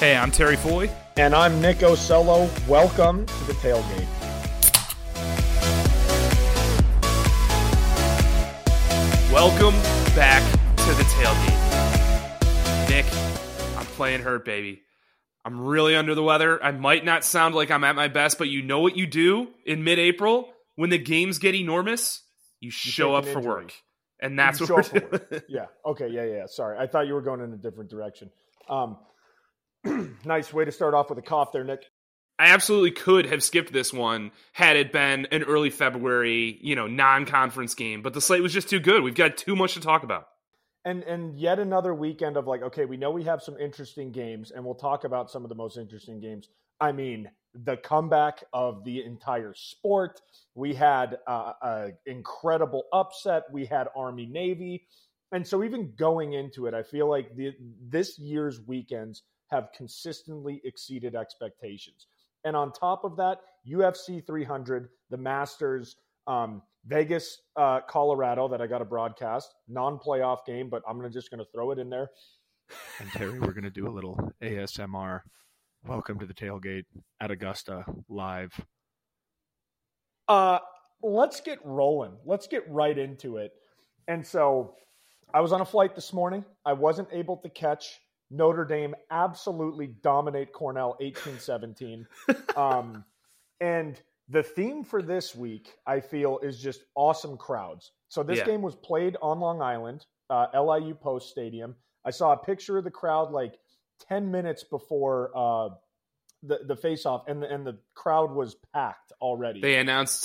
Hey, I'm Terry Foy. And I'm Nick Ocello. Welcome to the Tailgate. Welcome back to the Tailgate. Nick, I'm playing hurt, baby. I'm really under the weather. I might not sound like I'm at my best, but you know what you do in mid-April when the games get enormous? You show up for work. And that's what we're doing. Yeah. Okay. Yeah. Sorry. I thought you were going in a different direction. Nice way to start off with a cough there, Nick. I absolutely could have skipped this one had it been an early February, non-conference game, but the slate was just too good. We've got too much to talk about. And yet another weekend of okay, we know we have some interesting games, and we'll talk about some of the most interesting games. I mean, the comeback of the entire sport. We had an incredible upset. We had Army-Navy. And so even going into it, I feel like this year's weekends have consistently exceeded expectations. And on top of that, UFC 300, the Masters, Vegas, Colorado, that I got to broadcast, non-playoff game, but I'm just going to throw it in there. And Terry, we're going to do a little ASMR. Welcome to the Tailgate at Augusta, live. Let's get rolling. Let's get right into it. And so I was on a flight this morning. I wasn't able to catch Notre Dame absolutely dominate Cornell 18-17. And the theme for this week, I feel, is just awesome crowds. So this game was played on Long Island, LIU Post Stadium. I saw a picture of the crowd 10 minutes before the face-off, and the crowd was packed already. They announced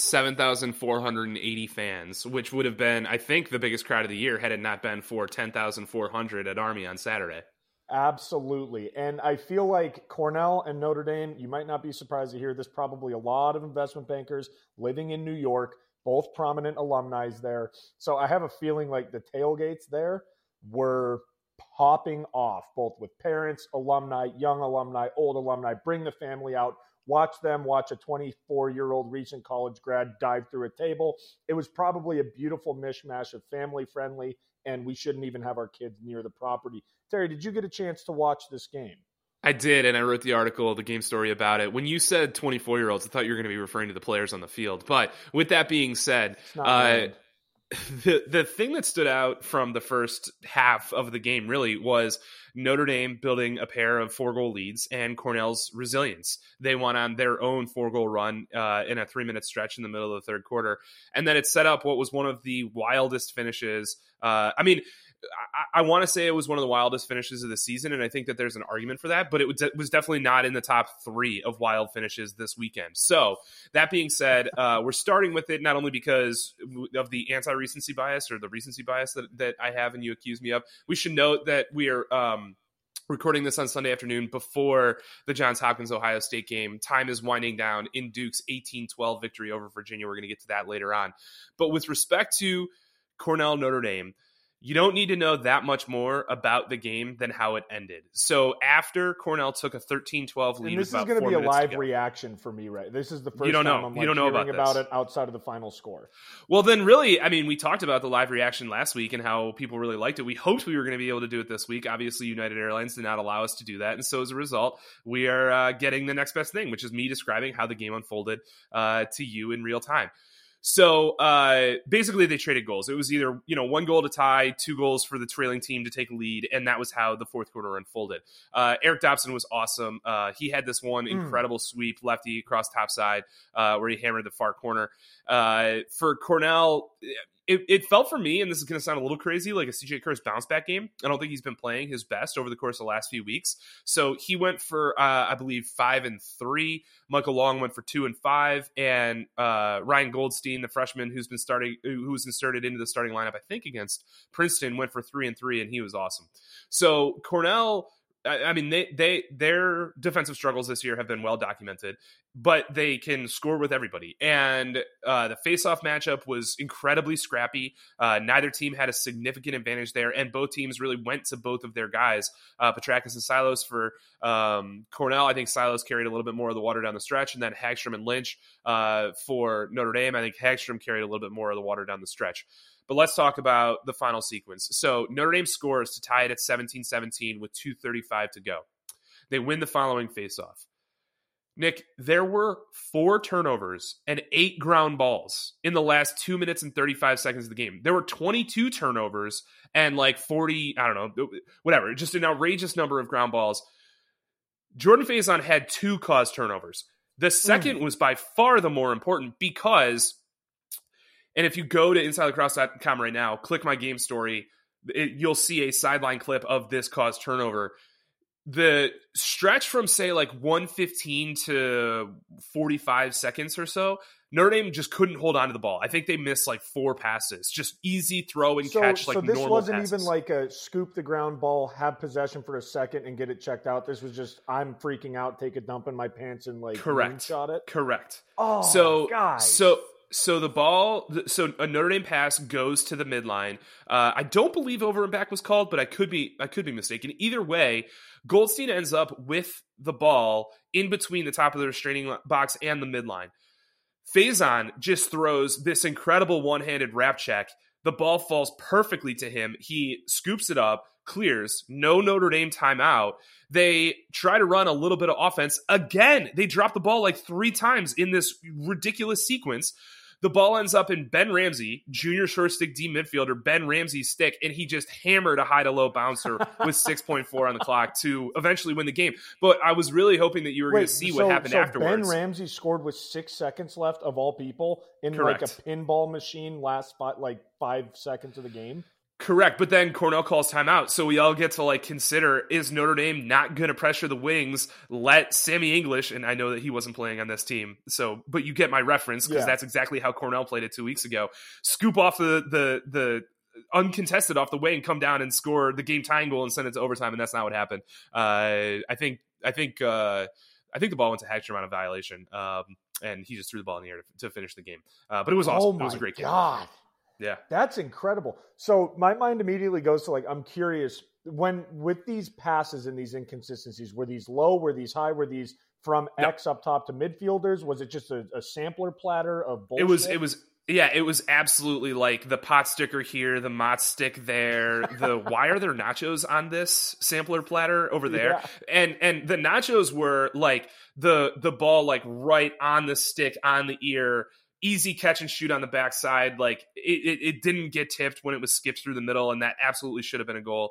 7,480 fans, which would have been, I think, the biggest crowd of the year had it not been for 10,400 at Army on Saturday. Absolutely. And I feel like Cornell and Notre Dame, you might not be surprised to hear this, probably a lot of investment bankers living in New York, both prominent alumni there. So I have a feeling like the tailgates there were popping off, both with parents, alumni, young alumni, old alumni. Bring the family out. Watch them watch a 24-year-old recent college grad dive through a table. It was probably a beautiful mishmash of family-friendly, and we shouldn't even have our kids near the property. Terry, did you get a chance to watch this game? I did, and I wrote the article, the game story about it. When you said 24-year-olds, I thought you were going to be referring to the players on the field. But with that being said, the thing that stood out from the first half of the game really was Notre Dame building a pair of 4-goal leads and Cornell's resilience. They went on their own 4-goal run in a 3-minute stretch in the middle of the third quarter. And then it set up what was one of the wildest finishes. I want to say it was one of the wildest finishes of the season, and I think that there's an argument for that, but it was definitely not in the top 3 of wild finishes this weekend. So that being said, we're starting with it not only because of the anti-recency bias or the recency bias that I have and you accuse me of. We should note that we are recording this on Sunday afternoon before the Johns Hopkins Ohio State game. Time is winding down in Duke's 18-12 victory over Virginia. We're going to get to that later on. But with respect to Cornell Notre Dame, you don't need to know that much more about the game than how it ended. So after Cornell took a 13-12 lead, and this is going to be a live reaction for me, right? This is the first time I'm hearing about it outside of the final score. Well, then really, we talked about the live reaction last week and how people really liked it. We hoped we were going to be able to do it this week. Obviously, United Airlines did not allow us to do that. And so as a result, we are getting the next best thing, which is me describing how the game unfolded to you in real time. So basically they traded goals. It was either, 1 goal to tie, 2 goals for the trailing team to take a lead. And that was how the fourth quarter unfolded. Eric Dobson was awesome. He had this one incredible sweep lefty across top side where he hammered the far corner. For Cornell, it felt for me, and this is going to sound a little crazy, like a CJ Kurz bounce back game. I don't think he's been playing his best over the course of the last few weeks. So he went for, I believe, 5-3. Michael Long went for 2-5, and Ryan Goldstein, the freshman who was inserted into the starting lineup, I think against Princeton, went for 3-3, and he was awesome. So Cornell, their defensive struggles this year have been well documented, but they can score with everybody. And the face-off matchup was incredibly scrappy. Neither team had a significant advantage there, and both teams really went to both of their guys, Petrakis and Silos for Cornell. I think Silos carried a little bit more of the water down the stretch, and then Hagstrom and Lynch for Notre Dame. I think Hagstrom carried a little bit more of the water down the stretch. But let's talk about the final sequence. So Notre Dame scores to tie it at 17-17 with 2:35 to go. They win the following faceoff. Nick, there were 4 turnovers and 8 ground balls in the last 2 minutes and 35 seconds of the game. There were 22 turnovers and like 40, I don't know, whatever, just an outrageous number of ground balls. Jordan Faison had 2 caused turnovers. The second was by far the more important because, and if you go to InsideLacrosse.com right now, click my game story, you'll see a sideline clip of this caused turnover. The stretch from, say, like 115 to 45 seconds or so, Notre Dame just couldn't hold on to the ball. I think they missed like 4 passes, just easy throw and catch, like normal passes. So this wasn't even like a scoop the ground ball, have possession for a second and get it checked out. This was just, I'm freaking out, take a dump in my pants and like shot it. Correct. Oh, so, guys. So the ball, so a Notre Dame pass goes to the midline. I don't believe over and back was called, but I could be mistaken. Either way, Goldstein ends up with the ball in between the top of the restraining box and the midline. Faison just throws this incredible one-handed wrap check. The ball falls perfectly to him. He scoops it up, clears, no Notre Dame timeout. They try to run a little bit of offense. Again, they drop the ball like 3 times in this ridiculous sequence. The ball ends up in Ben Ramsey, junior short stick D midfielder, Ben Ramsey's stick, and he just hammered a high to low bouncer with 6.4 on the clock to eventually win the game. But I was really hoping that you were going to see what happened afterwards. Ben Ramsey scored with 6 seconds left of all people in Correct. Like a pinball machine last 5 seconds of the game. Correct, but then Cornell calls timeout, so we all get to like consider, is Notre Dame not going to pressure the wings, let Sammy English, and I know that he wasn't playing on this team, so but you get my reference because that's exactly how Cornell played it 2 weeks ago. Scoop off the uncontested off the wing, come down and score the game tying goal and send it to overtime, and that's not what happened. I think the ball went to Hagstrom on a violation, and he just threw the ball in the air to finish the game. But it was awesome. It was a great game. God. Yeah. That's incredible. So my mind immediately goes to like, I'm curious when with these passes and these inconsistencies, were these low, were these high, were these from X up top to midfielders? Was it just a sampler platter of bullshit? It was absolutely like the pot sticker here, the Mott stick there, why are there nachos on this sampler platter over there? Yeah. And the nachos were like the ball like right on the stick, on the ear, easy catch and shoot on the backside. Like it didn't get tipped when it was skipped through the middle, and that absolutely should have been a goal.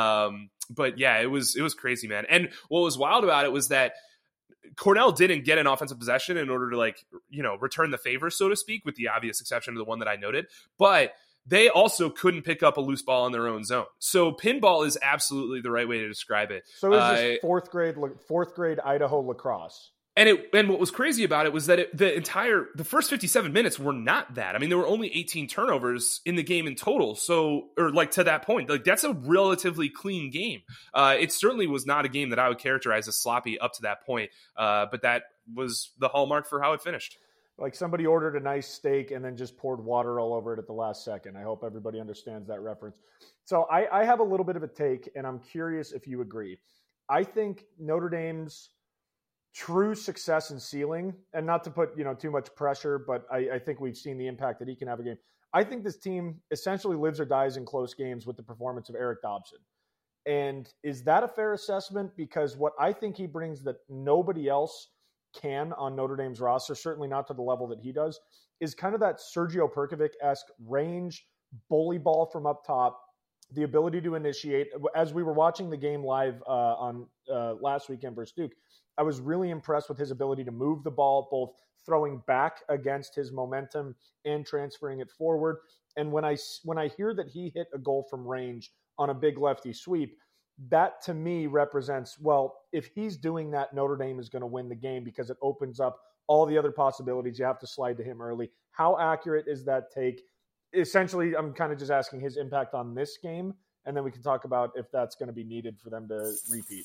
But yeah, it was crazy, man. And what was wild about it was that Cornell didn't get an offensive possession in order to return the favor, so to speak, with the obvious exception of the one that I noted. But they also couldn't pick up a loose ball in their own zone. So pinball is absolutely the right way to describe it. So is this fourth grade Idaho lacrosse? And what was crazy about it was that the first 57 minutes were not that. I mean, there were only 18 turnovers in the game in total. So, or like to that point, like that's a relatively clean game. It certainly was not a game that I would characterize as sloppy up to that point. But that was the hallmark for how it finished. Like somebody ordered a nice steak and then just poured water all over it at the last second. I hope everybody understands that reference. So I have a little bit of a take, and I'm curious if you agree. I think Notre Dame's true success and ceiling, and not to put too much pressure, but I think we've seen the impact that he can have a game. I think this team essentially lives or dies in close games with the performance of Eric Dobson. And is that a fair assessment? Because what I think he brings that nobody else can on Notre Dame's roster, certainly not to the level that he does, is kind of that Sergio Perkovic-esque range, bully ball from up top, the ability to initiate. As we were watching the game live on last weekend versus Duke, I was really impressed with his ability to move the ball, both throwing back against his momentum and transferring it forward. And when I hear that he hit a goal from range on a big lefty sweep, that to me represents, well, if he's doing that, Notre Dame is going to win the game because it opens up all the other possibilities. You have to slide to him early. How accurate is that take? Essentially, I'm kind of just asking his impact on this game, and then we can talk about if that's going to be needed for them to repeat.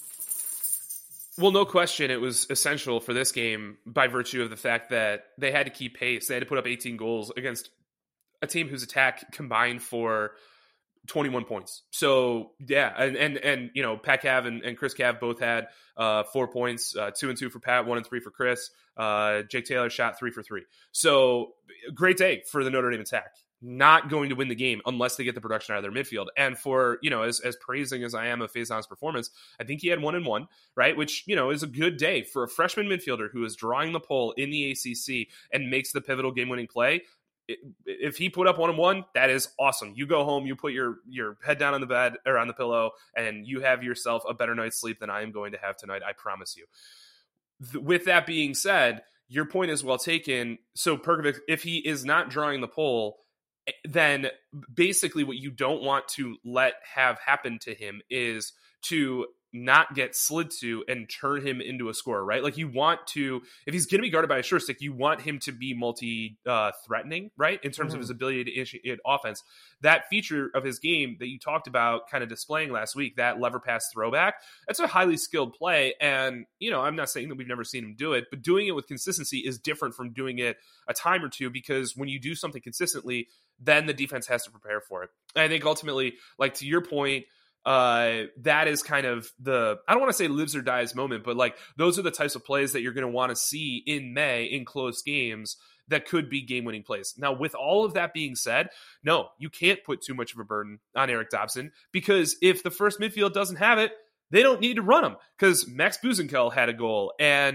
Well, no question, it was essential for this game by virtue of the fact that they had to keep pace. They had to put up 18 goals against a team whose attack combined for 21 points. So, yeah, and Pat Cav and Chris Cav both had 4 points, 2 and 2 for Pat, 1 and 3 for Chris. Jake Taylor shot 3 for 3. So, great day for the Notre Dame attack. not going to win the game unless they get the production out of their midfield. And for, as praising as I am of Faison's performance, I think he had 1-1, right? Which, is a good day for a freshman midfielder who is drawing the pole in the ACC and makes the pivotal game-winning play. If he put up 1-1, that is awesome. You go home, you put your head down on the bed or on the pillow, and you have yourself a better night's sleep than I am going to have tonight. I promise you. With that being said, your point is well taken. So Perkovic, if he is not drawing the pole, then basically what you don't want to let have happen to him is to not get slid to and turn him into a scorer, right? Like you want to, if he's going to be guarded by a sure stick, you want him to be multi-threatening, right? In terms of his ability to initiate offense. That feature of his game that you talked about kind of displaying last week, that lever pass throwback, that's a highly skilled play. And, I'm not saying that we've never seen him do it, but doing it with consistency is different from doing it a time or two, because when you do something consistently, then the defense has to prepare for it. And I think ultimately, like to your point, that is kind of I don't want to say lives or dies moment, but like those are the types of plays that you're going to want to see in May in close games that could be game-winning plays. Now, with all of that being said, no, you can't put too much of a burden on Eric Dobson, because if the first midfield doesn't have it, they don't need to run him, because Max Buzenkel had a goal and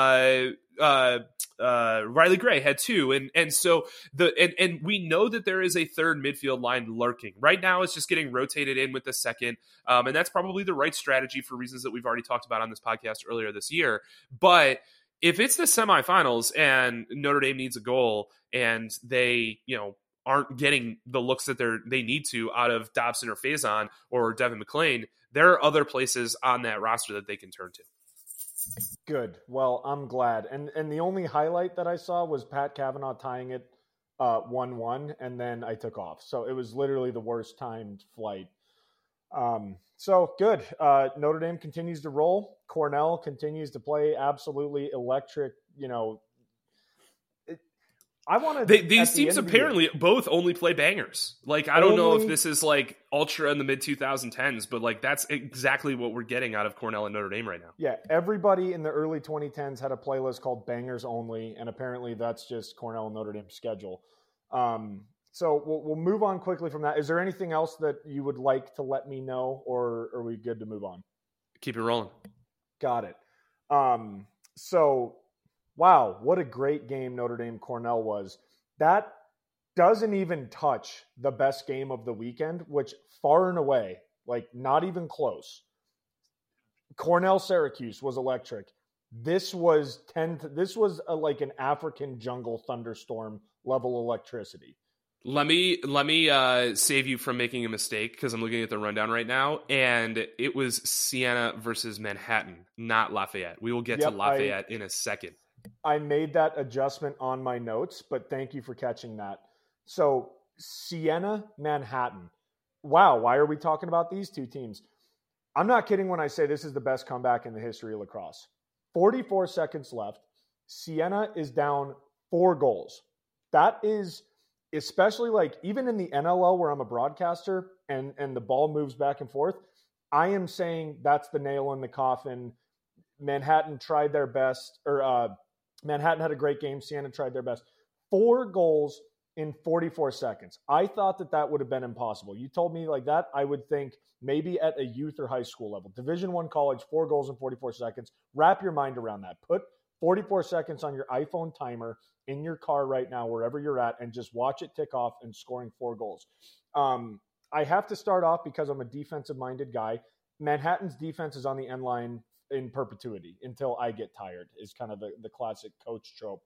Riley Gray had 2, and so and we know that there is a third midfield line lurking. Right now, it's just getting rotated in with the second, and that's probably the right strategy for reasons that we've already talked about on this podcast earlier this year. But if it's the semifinals and Notre Dame needs a goal and they aren't getting the looks that they need to out of Dobson or Faison or Devin McClain, there are other places on that roster that they can turn to. Good. Well, I'm glad. And the only highlight that I saw was Pat Cavanaugh tying it 1-1, and then I took off. So it was literally the worst timed flight. So good. Notre Dame continues to roll. Cornell continues to play absolutely electric. I want to. These teams apparently both only play bangers. Like, I don't know if this is like ultra in the mid 2010s, but like that's exactly what we're getting out of Cornell and Notre Dame right now. Yeah, everybody in the early 2010s had a playlist called Bangers Only, and apparently that's just Cornell and Notre Dame's schedule. So we'll move on quickly from that. Is there anything else that you would like to let me know, or are we good to move on? Keep it rolling. Got it. So. Wow, what a great game Notre Dame Cornell was. That doesn't even touch the best game of the weekend, which far and away, like not even close. Cornell Syracuse was electric. This was like an African jungle thunderstorm level electricity. Let me save you from making a mistake, because I'm looking at the rundown right now, and it was Siena versus Manhattan, not Lafayette. We will get to Lafayette in a second. I made that adjustment on my notes, but thank you for catching that. So Siena, Manhattan. Wow, why are we talking about these two teams? I'm not kidding when I say this is the best comeback in the history of lacrosse. 44 seconds left. Siena is down 4 goals. That is, especially like even in the NLL where I'm a broadcaster and the ball moves back and forth, I am saying that's the nail in the coffin. Manhattan tried their best, or Manhattan had a great game. Siena tried their best. 4 goals in 44 seconds. I thought that would have been impossible. You told me like that, I would think maybe at a youth or high school level. Division I college, 4 goals in 44 seconds. Wrap your mind around that. Put 44 seconds on your iPhone timer in your car right now, wherever you're at, and just watch it tick off and scoring 4 goals. I have to start off because I'm a defensive-minded guy. Manhattan's defense is on the end line in perpetuity until I get tired is kind of the classic coach trope.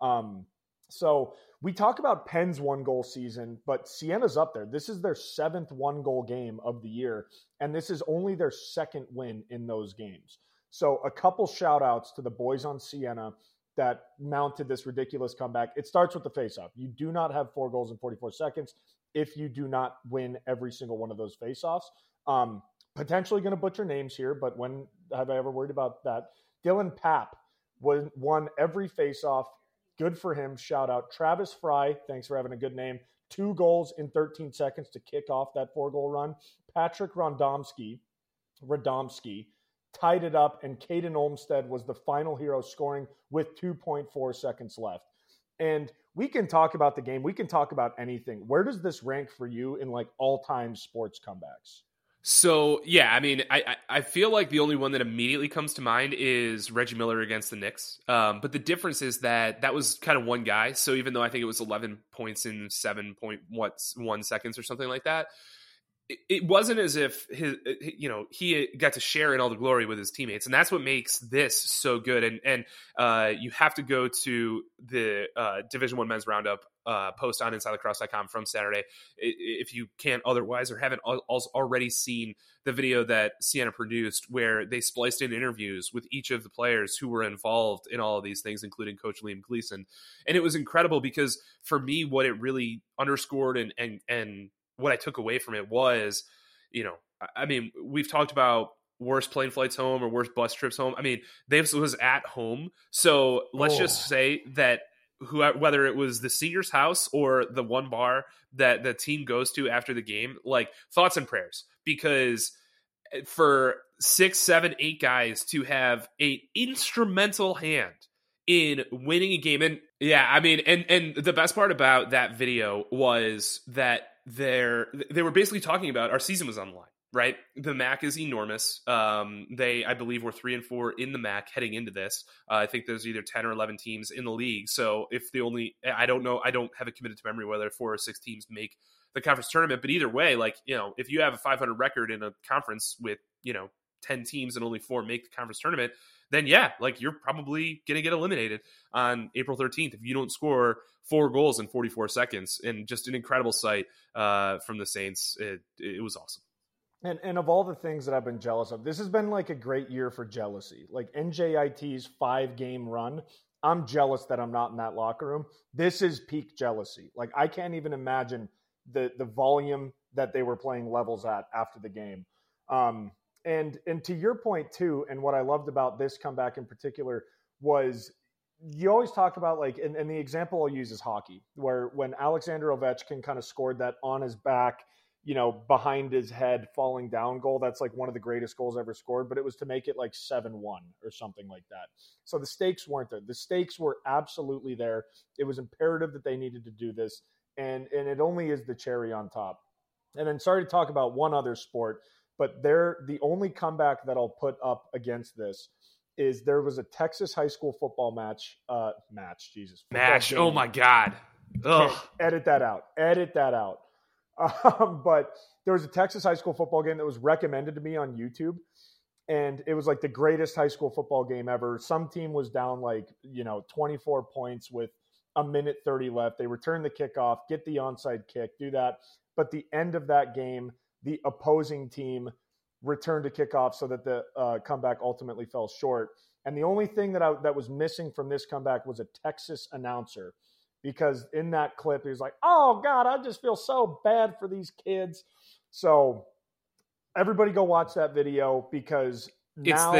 So we talk about Penn's 1-goal season, but Siena's up there. This is their 7th 1-goal game of the year, and this is only their 2nd win in those games. So a couple shout outs to the boys on Siena that mounted this ridiculous comeback. It starts with the faceoff. You do not have 4 goals in 44 seconds if you do not win every single one of those faceoffs. Potentially going to butcher names here, but when have I ever worried about that? Dylan Papp won every faceoff. Good for him. Shout out. Travis Fry, thanks for having a good name. 2 goals in 13 seconds to kick off that 4-goal run. Patrick Radomski tied it up, and Caden Olmstead was the final hero, scoring with 2.4 seconds left. And we can talk about the game. We can talk about anything. Where does this rank for you in like all-time sports comebacks? So, yeah, I mean, I feel like the only one that immediately comes to mind is Reggie Miller against the Knicks. But the difference is that was kind of one guy. So even though I think it was 11 points in 7.1 seconds or something like that, it wasn't as if he got to share in all the glory with his teammates, and that's what makes this so good. And you have to go to the Division I Men's Roundup post on InsideLacrosse.com from Saturday if you can't otherwise or haven't already seen the video that Siena produced, where they spliced in interviews with each of the players who were involved in all of these things, including Coach Liam Gleason. And it was incredible because for me, what it really underscored and what I took away from it was, I mean, we've talked about worst plane flights home or worst bus trips home. I mean, this was at home. So let's just say that whether it was the senior's house or the one bar that the team goes to after the game, like thoughts and prayers, because for 6, 7, 8 guys to have an instrumental hand in winning a game. And yeah, I mean, and the best part about that video was that they were basically talking about our season was on the line, right? The MAC is enormous. I believe, were 3-4 in the MAC heading into this. I think there's either 10 or 11 teams in the league. So if I don't know, I don't have it committed to memory whether 4 or 6 teams make the conference tournament. But either way, like, if you have a 500 record in a conference with, 10 teams and only 4 make the conference tournament, then yeah, like you're probably going to get eliminated on April 13th if you don't score 4 goals in 44 seconds. And just an incredible sight from the Saints. It was awesome. And of all the things that I've been jealous of, this has been like a great year for jealousy. Like NJIT's 5-game run, I'm jealous that I'm not in that locker room. This is peak jealousy. Like I can't even imagine the volume that they were playing levels at after the game. And to your point too, and what I loved about this comeback in particular was you always talk about like, and the example I'll use is hockey, where when Alexander Ovechkin kind of scored that on his back, behind his head falling down goal, that's like one of the greatest goals ever scored, but it was to make it like 7-1 or something like that. So the stakes weren't there. The stakes were absolutely there. It was imperative that they needed to do this. And it only is the cherry on top. And then sorry to talk about one other sport, but the only comeback that I'll put up against this is there was a Texas high school football match. Oh my God. Ugh. Edit that out. But there was a Texas high school football game that was recommended to me on YouTube. And it was like the greatest high school football game ever. Some team was down 24 points with 1:30 left. They return the kickoff, get the onside kick, do that. But the end of that game, the opposing team returned to kickoff so that the comeback ultimately fell short. And the only thing that was missing from this comeback was a Texas announcer, because in that clip, he was like, "Oh God, I just feel so bad for these kids." So everybody go watch that video, because it's the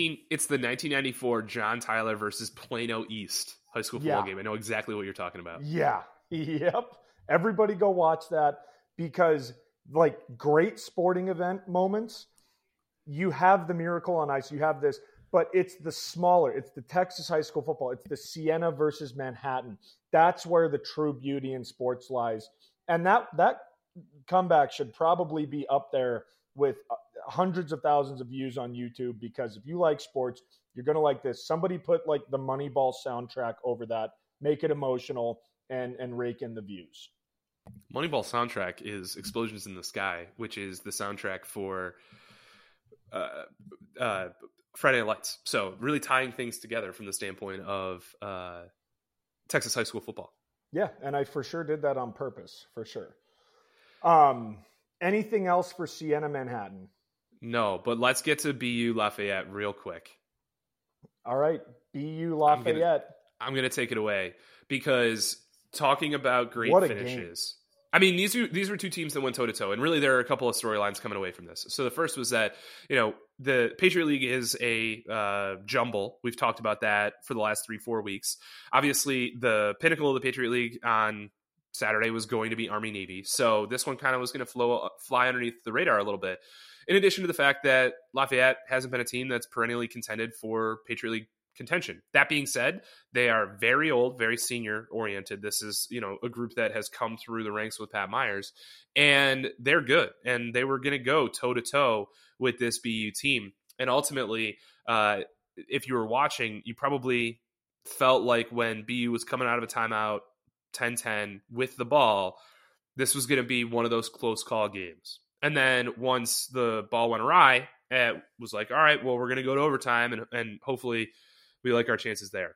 1994 John Tyler versus Plano East high school football game. I know exactly what you're talking about. Yeah. Yep. Everybody go watch that, because like great sporting event moments, you have the Miracle on Ice, you have this, but it's the Texas high school football. It's the Siena versus Manhattan. That's where the true beauty in sports lies. And that comeback should probably be up there with hundreds of thousands of views on YouTube, because if you like sports, you're going to like this. Somebody put like the Moneyball soundtrack over that, make it emotional, and rake in the views. Moneyball soundtrack is Explosions in the Sky, which is the soundtrack for Friday Night Lights. So really tying things together from the standpoint of Texas high school football. Yeah, and I for sure did that on purpose, for sure. Anything else for Siena Manhattan? No, but let's get to BU Lafayette real quick. All right, BU Lafayette. I'm going to take it away, because talking about great finishes. I mean, these were 2 teams that went toe-to-toe, and really there are a couple of storylines coming away from this. So the first was that, the Patriot League is a jumble. We've talked about that for the last 3-4 weeks. Obviously, the pinnacle of the Patriot League on Saturday was going to be Army-Navy. So this one kind of was going to fly underneath the radar a little bit. In addition to the fact that Lafayette hasn't been a team that's perennially contended for Patriot League contention. That being said, they are very old, very senior oriented. This is, a group that has come through the ranks with Pat Myers, and they're good. And they were going to go toe to toe with this BU team. And ultimately, if you were watching, you probably felt like when BU was coming out of a timeout 10-10 with the ball, this was going to be one of those close call games. And then once the ball went awry, it was like, all right, well, we're going to go to overtime and hopefully we like our chances there.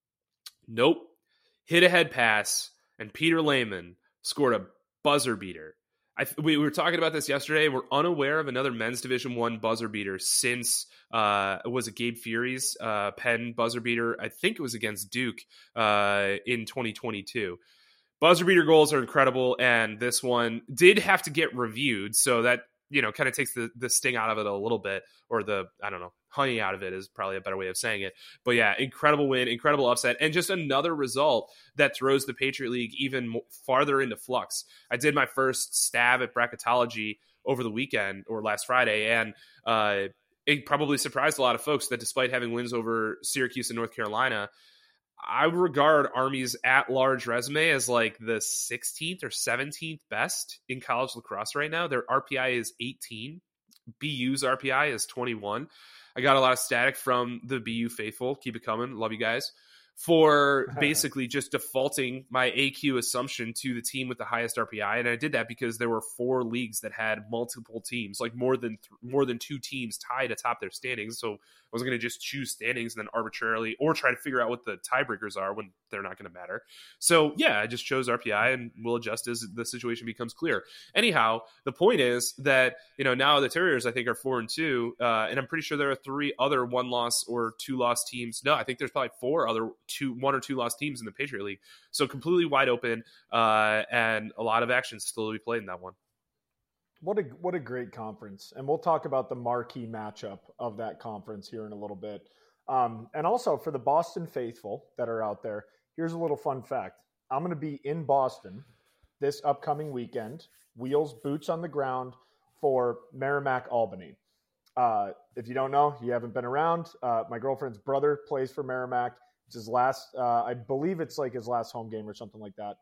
Nope. Hit a head pass, and Peter Lehman scored a buzzer beater. We were talking about this yesterday. We're unaware of another men's Division I buzzer beater since was it Gabe Fury's Penn buzzer beater? I think it was against Duke in 2022. Buzzer beater goals are incredible, and this one did have to get reviewed, so that kind of takes the sting out of it a little bit, or honey out of it is probably a better way of saying it. But yeah, incredible win, incredible upset, and just another result that throws the Patriot League even farther into flux. I did my first stab at bracketology over the weekend or last Friday, and it probably surprised a lot of folks that despite having wins over Syracuse and North Carolina, I regard Army's at-large resume as like the 16th or 17th best in college lacrosse right now. Their RPI is 18. BU's RPI is 21. I got a lot of static from the BU faithful. Keep it coming. Love you guys. For basically just defaulting my AQ assumption to the team with the highest RPI. And I did that because there were 4 leagues that had multiple teams, like more than 2 teams tied atop their standings. So I wasn't going to just choose standings and then arbitrarily or try to figure out what the tiebreakers are when they're not going to matter. So yeah, I just chose RPI and we'll adjust as the situation becomes clear. Anyhow, the point is that, now the Terriers, I think, are 4-2. And I'm pretty sure there are 3 other 1-loss or 2-loss teams. No, I think there's probably 4 other 1 or 2 loss teams in the Patriot League. So completely wide open and a lot of action still to be played in that one. What a great conference. And we'll talk about the marquee matchup of that conference here in a little bit. And also for the Boston faithful that are out there, here's a little fun fact. I'm going to be in Boston this upcoming weekend, wheels, boots on the ground for Merrimack Albany. If you don't know, you haven't been around, my girlfriend's brother plays for Merrimack. It's his last, I believe it's like his last home game or something like that.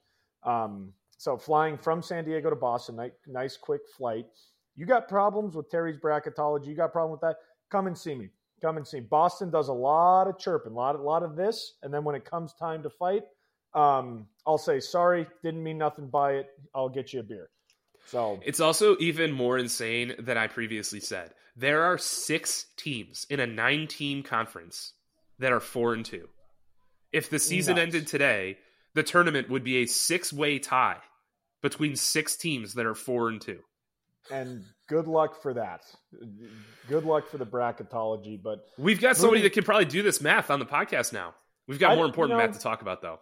So flying from San Diego to Boston, nice quick flight. You got problems with Terry's bracketology, you got a problem with that, come and see me. Boston does a lot of chirping, a lot of this, and then when it comes time to fight, I'll say, sorry, didn't mean nothing by it, I'll get you a beer. So it's also even more insane than I previously said. There are 6 teams in a 9-team conference that are 4-2. If the season ended today, the tournament would be a 6-way tie between 6 teams that are 4-2. And good luck for that. Good luck for the bracketology. But we've got somebody that can probably do this math on the podcast now. We've got more important math to talk about, though.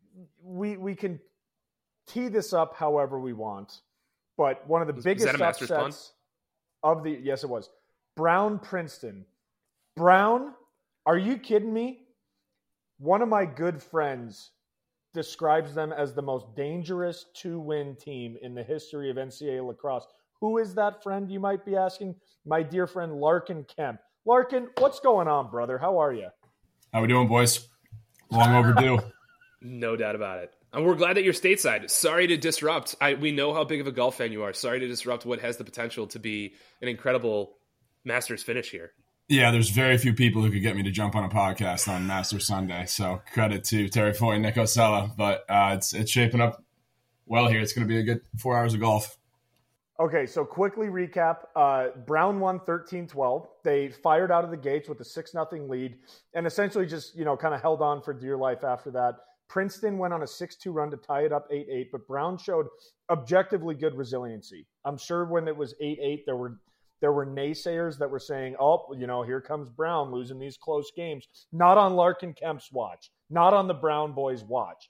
We can tee this up however we want. But one of the biggest upsets of the – yes, it was. Brown Princeton. Brown, are you kidding me? One of my good friends describes them as the most dangerous 2-win team in the history of NCAA lacrosse. Who is that friend, you might be asking? My dear friend, Larkin Kemp. Larkin, what's going on, brother? How are you? How we doing, boys? Long overdue. No doubt about it. And we're glad that you're stateside. Sorry to disrupt. We know how big of a golf fan you are. Sorry to disrupt what has the potential to be an incredible Masters finish here. Yeah, there's very few people who could get me to jump on a podcast on Masters Sunday. So credit to Terry Foy and Nick Osella. But it's shaping up well here. It's going to be a good 4 hours of golf. Okay, so quickly recap. Brown won 13-12. They fired out of the gates with a 6-0 lead and essentially just, kind of held on for dear life after that. Princeton went on a 6-2 run to tie it up 8-8, but Brown showed objectively good resiliency. I'm sure when it was 8-8, there were naysayers that were saying, here comes Brown losing these close games. Not on Larkin Kemp's watch. Not on the Brown boys' watch.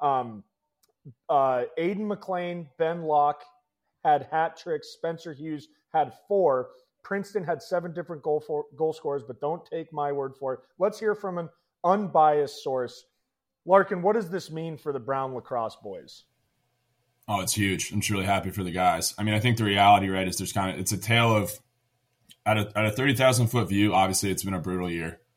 Aiden McLean, Ben Locke had hat tricks. Spencer Hughes had 4. Princeton had 7 different goal scorers, but don't take my word for it. Let's hear from an unbiased source. Larkin, what does this mean for the Brown lacrosse boys? Oh, it's huge. I'm truly happy for the guys. I mean, I think the reality, right, is it's a tale of, at a 30,000 foot view, obviously it's been a brutal year.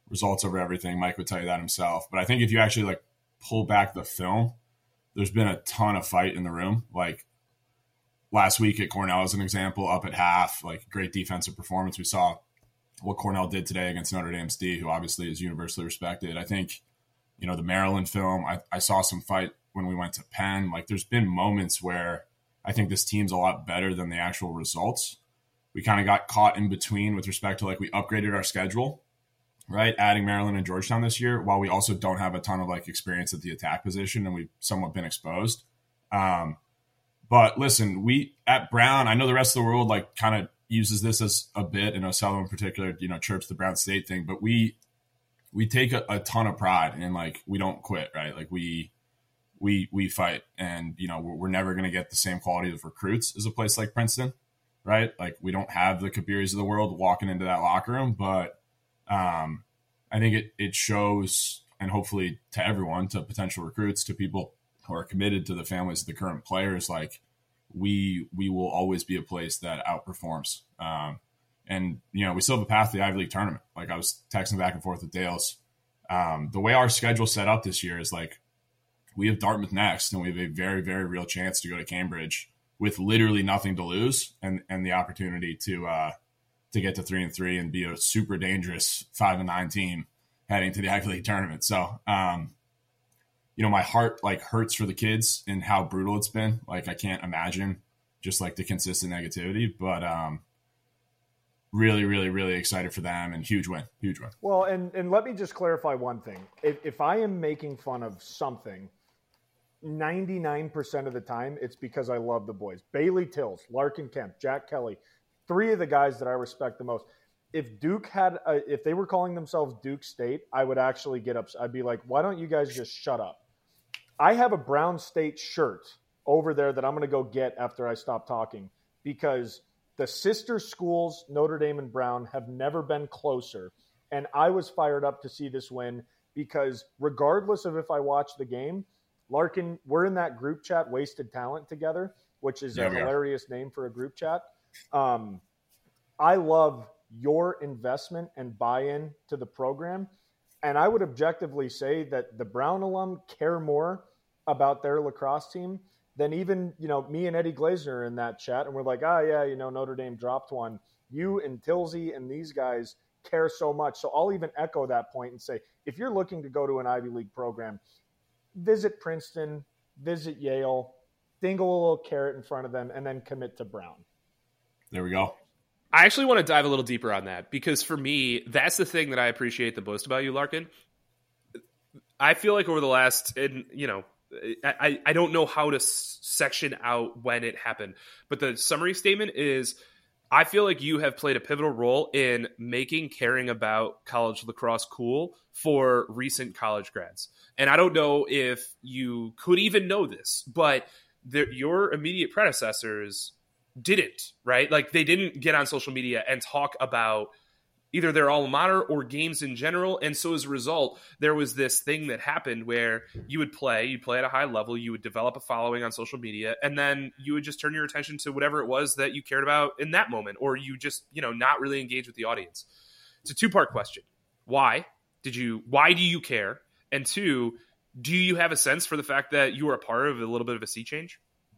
results over everything. Mike would tell you that himself. But I think if you actually like pull back the film, there's been a ton of fight in the room. Like last week at Cornell as an example, up at half, like great defensive performance. We saw what Cornell did today against Notre Dame's D, who obviously is universally respected. I think, you know, the Maryland film, I saw some fight when we went to Penn. Like there's been moments where I think this team's a lot better than the actual results. We kind of got caught in between with respect to like we upgraded our schedule, right? Adding Maryland and Georgetown this year, while we also don't have a ton of like experience at the attack position and we've somewhat been exposed. But listen, we at Brown, I know the rest of the world like kind of uses this as a bit, and Osella in particular, you know, chirps the Brown State thing, but we take a ton of pride in like, we don't quit, right? Like we fight, and, you know, we're never going to get the same quality of recruits as a place like Princeton, right? Like we don't have the Kabiris of the world walking into that locker room, but I think it shows, and hopefully to everyone, to potential recruits, to people who are committed to the families of the current players, like we will always be a place that outperforms. And, you know, we still have a path to the Ivy League tournament. Like I was texting back and forth with Dales. The way our schedule set up this year is like we have Dartmouth next, and we have a very, very real chance to go to Cambridge with literally nothing to lose and the opportunity to get to 3-3 and be a super dangerous 5-9 team heading to the Ivy League tournament. So, you know, my heart like hurts for the kids and how brutal it's been. Like I can't imagine just like the consistent negativity, but really, really, really excited for them, and huge win. Well, and let me just clarify one thing. If I am making fun of something, 99% of the time, it's because I love the boys. Bailey Tills, Larkin Kemp, Jack Kelly, three of the guys that I respect the most. If Duke if they were calling themselves Duke State, I would actually get upset. I'd be like, why don't you guys just shut up? I have a Brown State shirt over there that I'm going to go get after I stop talking, because the sister schools, Notre Dame and Brown, have never been closer. And I was fired up to see this win because regardless of if I watch the game, Larkin, we're in that group chat, Wasted Talent, together, which is a hilarious name for a group chat. I love your investment and buy-in to the program. And I would objectively say that the Brown alum care more about their lacrosse team than even, you know, me and Eddie Glazer are in that chat. And we're like, yeah, you know, Notre Dame dropped one. You and Tilsey and these guys care so much. So I'll even echo that point and say, if you're looking to go to an Ivy League program, visit Princeton, visit Yale, dingle a little carrot in front of them, and then commit to Brown. There we go. I actually want to dive a little deeper on that, because for me, that's the thing that I appreciate the most about you, Larkin. I feel like over the last, and you know, I don't know how to section out when it happened, but the summary statement is, I feel like you have played a pivotal role in making caring about college lacrosse cool for recent college grads. And I don't know if you could even know this, but your immediate predecessors didn't, right? Like they didn't get on social media and talk about either their alma mater or games in general. And so as a result, there was this thing that happened where you'd play at a high level, you would develop a following on social media, and then you would just turn your attention to whatever it was that you cared about in that moment, or you just, you know, not really engage with the audience. It's a two-part question. Why do you care? And two, do you have a sense for the fact that you were a part of a little bit of a sea change?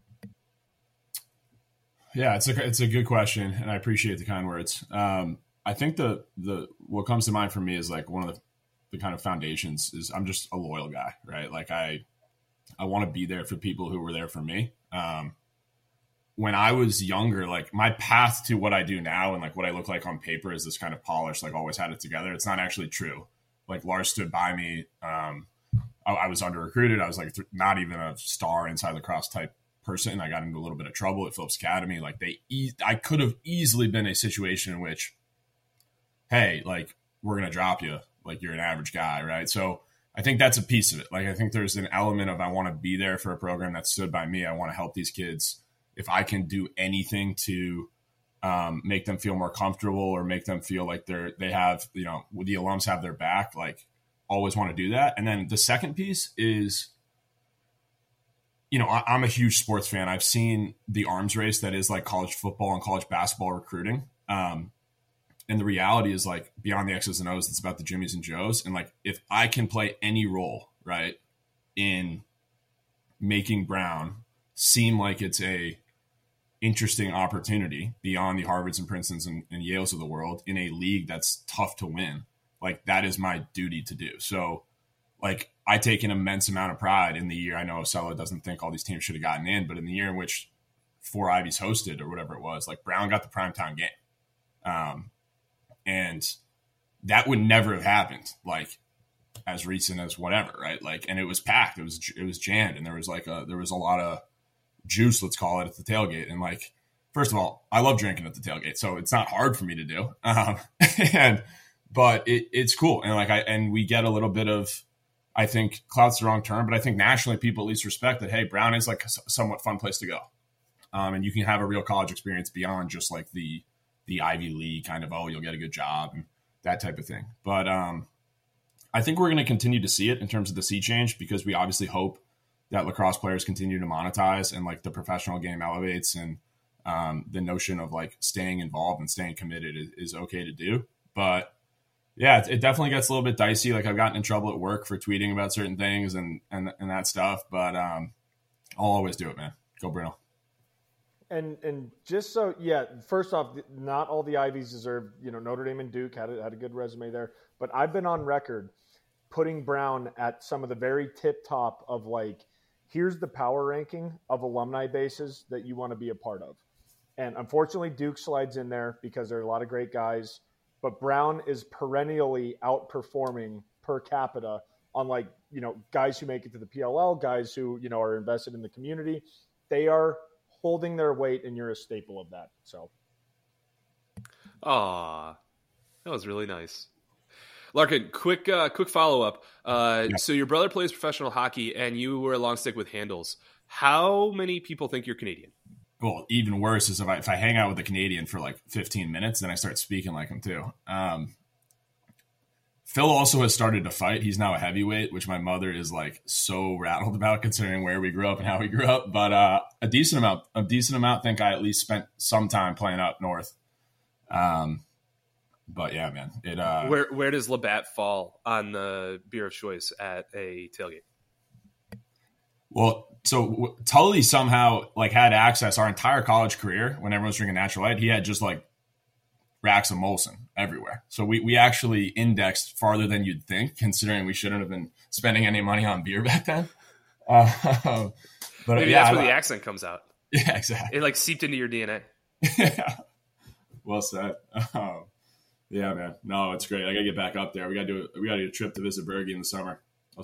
Yeah, it's a good question, and I appreciate the kind words. I think the what comes to mind for me is like one of the kind of foundations is I'm just a loyal guy, right? Like I want to be there for people who were there for me. When I was younger, like my path to what I do now and like what I look like on paper is this kind of polished, like always had it together. It's not actually true. Like Lars stood by me. I was under recruited. I was like not even a star inside lacrosse type person. I got into a little bit of trouble at Phillips Academy. Like I could have easily been a situation in which, hey, like we're going to drop you. Like you're an average guy. Right. So I think that's a piece of it. Like, I think there's an element of, I want to be there for a program that stood by me. I want to help these kids. If I can do anything to make them feel more comfortable or make them feel like they have, you know, the alums have their back, like always want to do that. And then the second piece is, you know, I'm a huge sports fan. I've seen the arms race that is like college football and college basketball recruiting. And the reality is like beyond the X's and O's, it's about the Jimmies and Joes. And like, if I can play any role, right, in making Brown seem like it's a interesting opportunity beyond the Harvards and Princetons and Yales of the world in a league that's tough to win, like that is my duty to do. So like I take an immense amount of pride in the year. I know Ocello doesn't think all these teams should have gotten in, but in the year in which 4 Ivies hosted or whatever it was, like Brown got the primetime game. And that would never have happened like as recent as whatever, right? Like, and it was packed. It was jammed, and there was a lot of juice, let's call it, at the tailgate. And like, first of all, I love drinking at the tailgate, so it's not hard for me to do. But it's cool, and like and we get a little bit of, I think clout's the wrong term, but I think nationally people at least respect that. Hey, Brown is like a somewhat fun place to go, and you can have a real college experience beyond just like the Ivy League kind of, oh, you'll get a good job and that type of thing. But I think we're going to continue to see it in terms of the sea change, because we obviously hope that lacrosse players continue to monetize and like the professional game elevates, and the notion of like staying involved and staying committed is okay to do. But yeah, it definitely gets a little bit dicey. Like I've gotten in trouble at work for tweeting about certain things and that stuff, but I'll always do it, man. Go Bruno. And just so, yeah, first off, not all the Ivies deserve, Notre Dame and Duke had a good resume there, but I've been on record putting Brown at some of the very tip top of like, here's the power ranking of alumni bases that you want to be a part of. And unfortunately, Duke slides in there because there are a lot of great guys, but Brown is perennially outperforming per capita on like, guys who make it to the PLL, guys who, are invested in the community. They are holding their weight, and you're a staple of that. So. Aw, that was really nice. Larkin, quick follow-up. So your brother plays professional hockey, and you were a long stick with Handles. How many people think you're Canadian? Well, even worse is if I hang out with a Canadian for like 15 minutes, then I start speaking like him too. Phil also has started to fight. He's now a heavyweight, which my mother is like so rattled about considering where we grew up and how we grew up. But a decent amount think I at least spent some time playing up north. But yeah, man, where does Labatt fall on the beer of choice at a tailgate? Well, so Tully somehow like had access our entire college career when everyone was drinking Natural Light. He had just like racks of Molson everywhere. So we actually indexed farther than you'd think, considering we shouldn't have been spending any money on beer back then. But maybe that's where the accent comes out. Yeah, exactly. It like seeped into your DNA. Yeah. Well said. Yeah, man. No, it's great. I gotta get back up there. We gotta do a trip to visit Bergie in the summer.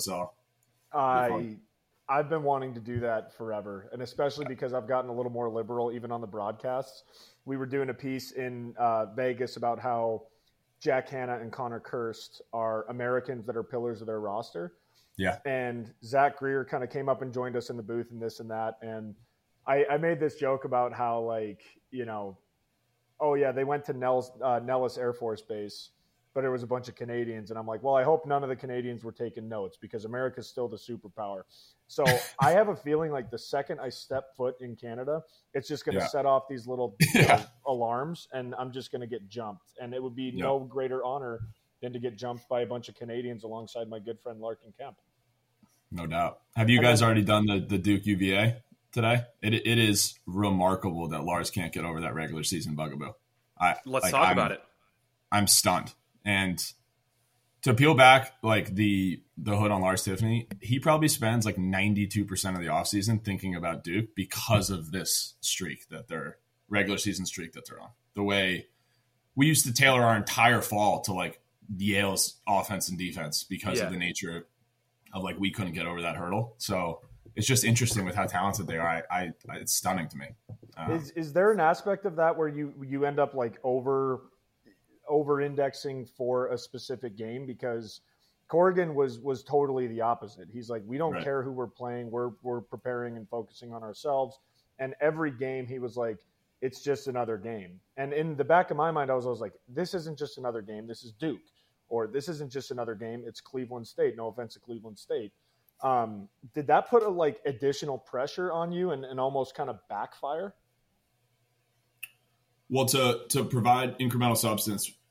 I've been wanting to do that forever, and especially because I've gotten a little more liberal even on the broadcasts. We were doing a piece in Vegas about how Jack Hanna and Connor Kirst are Americans that are pillars of their roster. Yeah. And Zach Greer kind of came up and joined us in the booth and this and that. And I made this joke about how, like, oh yeah, they went to Nellis Air Force Base, but there was a bunch of Canadians. And I'm like, well, I hope none of the Canadians were taking notes because America's still the superpower. So I have a feeling like the second I step foot in Canada, it's just going to set off these little alarms, and I'm just going to get jumped. And it would be no greater honor than to get jumped by a bunch of Canadians alongside my good friend Larkin Kemp. No doubt. Have you guys already done the Duke UVA today? It is remarkable that Lars can't get over that regular season bugaboo. Let's talk about it. I'm stunned. And to peel back like the hood on Lars Tiffany, he probably spends like 92% of the offseason thinking about Duke because of this streak that their regular season streak that they're on. The way we used to tailor our entire fall to like Yale's offense and defense because of the nature of like we couldn't get over that hurdle. So it's just interesting with how talented they are. It's stunning to me. Is there an aspect of that where you end up like over-indexing for a specific game? Because Corrigan was totally the opposite. He's like, we don't care who we're playing. We're preparing and focusing on ourselves. And every game he was like, it's just another game. And in the back of my mind, I was like, this isn't just another game. This is Duke. Or this isn't just another game. It's Cleveland State. No offense to Cleveland State. Did that put additional pressure on you and almost kind of backfire? Well, to provide incremental substance,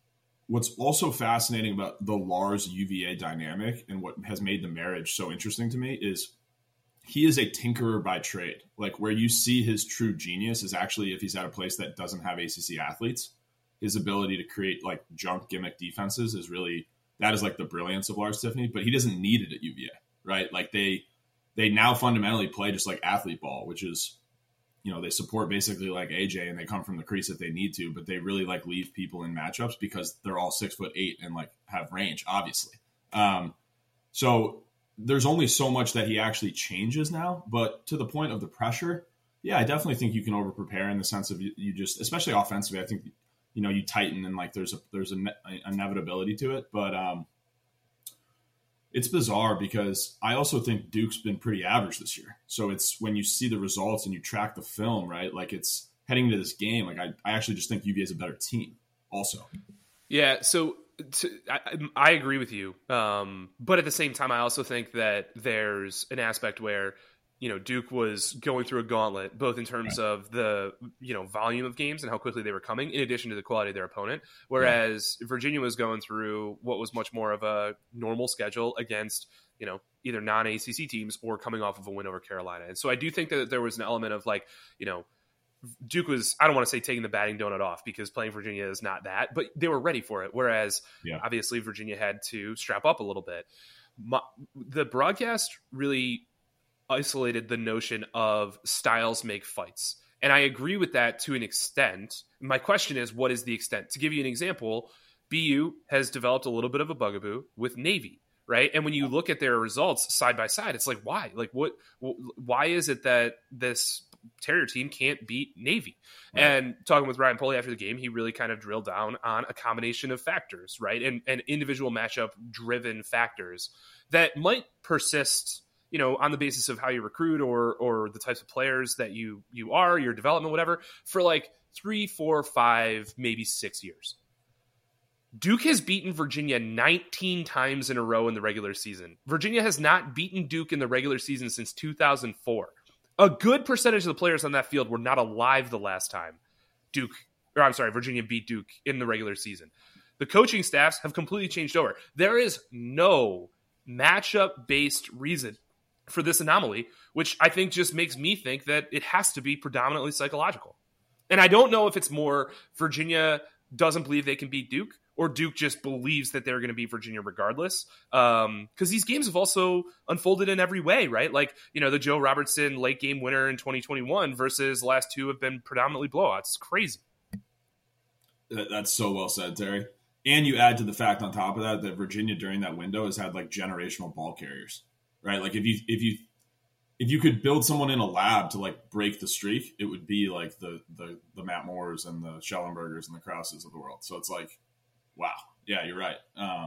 what's also fascinating about the Lars UVA dynamic and what has made the marriage so interesting to me is he is a tinkerer by trade. Like where you see his true genius is actually if he's at a place that doesn't have ACC athletes, his ability to create like junk gimmick defenses is really, that is like the brilliance of Lars Tiffany, but he doesn't need it at UVA, right? Like they now fundamentally play just like athlete ball, which is, you know, they support basically like AJ and they come from the crease if they need to, but they really like leave people in matchups because they're all 6'8" and like have range, obviously. So there's only so much that he actually changes now, but to the point of the pressure, yeah, I definitely think you can over prepare in the sense of you just, especially offensively, I think, you know, you tighten and like there's an inevitability to it, but it's bizarre because I also think Duke's been pretty average this year. So it's when you see the results and you track the film, right? Like it's heading into this game. Like I actually just think UVA is a better team also. Yeah. So I agree with you. But at the same time, I also think that there's an aspect where, you know, Duke was going through a gauntlet, both in terms of the, you know, volume of games and how quickly they were coming, in addition to the quality of their opponent. Whereas Virginia was going through what was much more of a normal schedule against, you know, either non-ACC teams or coming off of a win over Carolina. And so I do think that there was an element of like, you know, Duke was, I don't want to say taking the batting donut off because playing Virginia is not that, but they were ready for it. Whereas obviously Virginia had to strap up a little bit. The broadcast really isolated the notion of styles make fights. And I agree with that to an extent. My question is, what is the extent? To give you an example, BU has developed a little bit of a bugaboo with Navy, right? And when you look at their results side by side, it's like, why? Like, why is it that this Terrier team can't beat Navy? Right. And talking with Ryan Pulley after the game, he really kind of drilled down on a combination of factors, right? And individual matchup driven factors that might persist, you know, on the basis of how you recruit or the types of players that you are, your development, whatever, for like 3, 4, 5, maybe 6 years. Duke has beaten Virginia 19 times in a row in the regular season. Virginia has not beaten Duke in the regular season since 2004. A good percentage of the players on that field were not alive the last time Virginia beat Duke in the regular season. The coaching staffs have completely changed over. There is no matchup-based reason for this anomaly, which I think just makes me think that it has to be predominantly psychological. And I don't know if it's more Virginia doesn't believe they can beat Duke or Duke just believes that they're going to beat Virginia regardless. Because these games have also unfolded in every way, right? Like, you know, the Joe Robertson late game winner in 2021 versus the last two have been predominantly blowouts. It's crazy. That's so well said, Terry. And you add to the fact on top of that Virginia during that window has had like generational ball carriers, right? Like if you could build someone in a lab to like break the streak, it would be like the Matt Moores and the Schellenbergers and the Krauses of the world. So it's like, wow, yeah, you're right.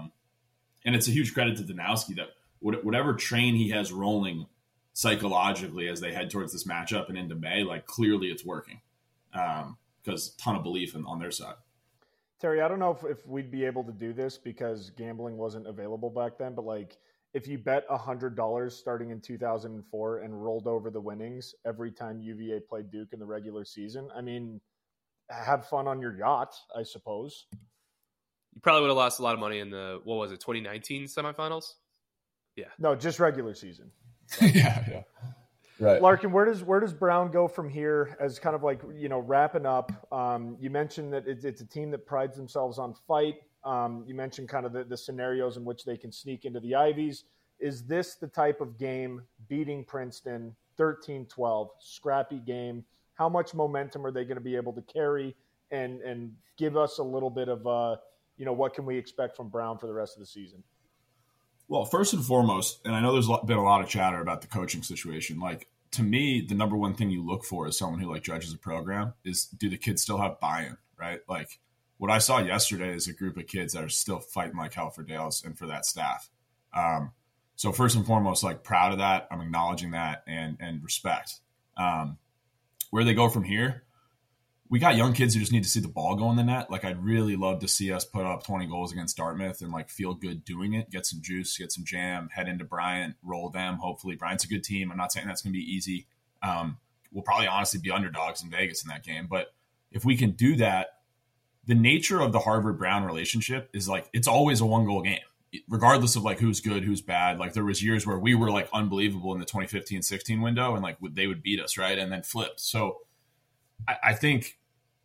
And it's a huge credit to Danowski that whatever train he has rolling psychologically as they head towards this matchup and into May, like clearly it's working because a ton of belief on their side. Terry, I don't know if we'd be able to do this because gambling wasn't available back then, but like if you bet $100 starting in 2004 and rolled over the winnings every time UVA played Duke in the regular season, I mean, have fun on your yacht, I suppose. You probably would have lost a lot of money in the, 2019 semifinals? Yeah. No, just regular season. Yeah. Right. Larkin, where does Brown go from here as kind of like, you know, wrapping up? You mentioned that it's a team that prides themselves on fight. You mentioned kind of the scenarios in which they can sneak into the Ivies. Is this the type of game, beating Princeton, 13-12, scrappy game? How much momentum are they going to be able to carry and give us a little bit of, you know, what can we expect from Brown for the rest of the season? Well, first and foremost, and I know there's been a lot of chatter about the coaching situation. Like, to me, the number one thing you look for as someone who like judges a program is, do the kids still have buy-in, right? Like, what I saw yesterday is a group of kids that are still fighting like hell for Dales and for that staff. So first and foremost, like, proud of that. I'm acknowledging that and respect. Where they go from here, we got young kids who just need to see the ball go in the net. Like, I'd really love to see us put up 20 goals against Dartmouth and like feel good doing it, get some juice, get some jam, head into Bryant, roll them. Hopefully Bryant's a good team. I'm not saying that's going to be easy. We'll probably honestly be underdogs in Vegas in that game. But if we can do that, the nature of the Harvard Brown relationship is like, it's always a 1-goal game, regardless of like who's good, who's bad. Like there was years where we were like unbelievable in the 2015-16 window and like they would beat us, right? And then flipped. So I think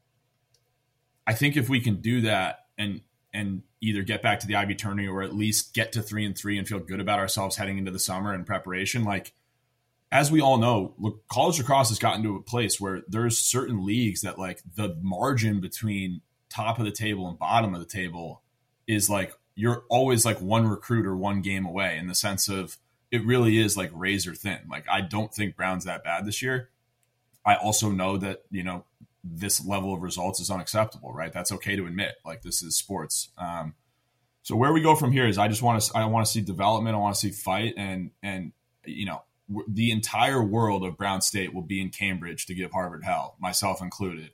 if we can do that and either get back to the Ivy tourney or at least get to 3-3 and feel good about ourselves heading into the summer in preparation, like as we all know, look, college lacrosse has gotten to a place where there's certain leagues that like the margin between top of the table and bottom of the table is like, you're always like one recruit or one game away, in the sense of it really is like razor thin. Like I don't think Brown's that bad this year. I also know that, you know, this level of results is unacceptable, right? That's okay to admit. Like this is sports. So where we go from here is I want to see development. I want to see fight, and you know, the entire world of Brown State will be in Cambridge to give Harvard hell, myself included.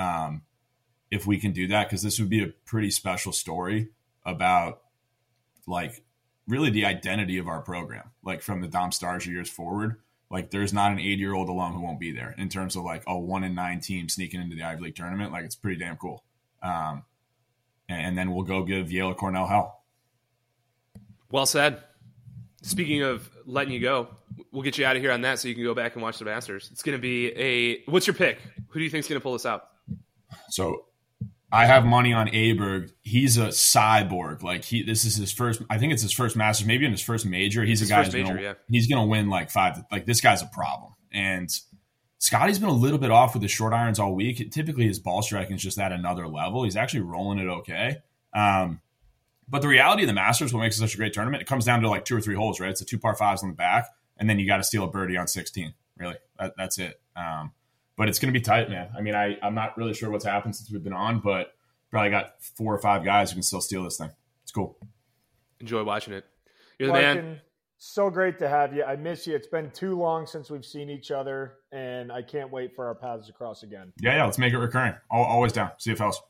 If we can do that, because this would be a pretty special story about like really the identity of our program, like from the Dom Starsia years forward. Like there's not an 8-year-old alum who won't be there in terms of like a 1-9 team sneaking into the Ivy League tournament. Like it's pretty damn cool. And then we'll go give Yale or Cornell hell. Well said. Speaking of letting you go, we'll get you out of here on that so you can go back and watch the Masters. It's going to be what's your pick? Who do you think is going to pull this out? So I have money on Aberg. He's a cyborg. Like this is his first, I think it's his first Masters, maybe in his first major. He's a guy he's going to win like 5. Like this guy's a problem. And Scotty's been a little bit off with the short irons all week. Typically his ball striking is just at another level. He's actually rolling it okay. But the reality of the Masters, what makes it such a great tournament, it comes down to like 2 or 3 holes, right? It's a 2 par 5s on the back, and then you got to steal a birdie on 16. Really, that's it. But it's going to be tight, man. I mean, I'm not really sure what's happened since we've been on, but probably got 4 or 5 guys who can still steal this thing. It's cool. Enjoy watching it. You're the Larkin, man. So great to have you. I miss you. It's been too long since we've seen each other, and I can't wait for our paths to cross again. Yeah, let's make it recurring. Always down. See you, fellas.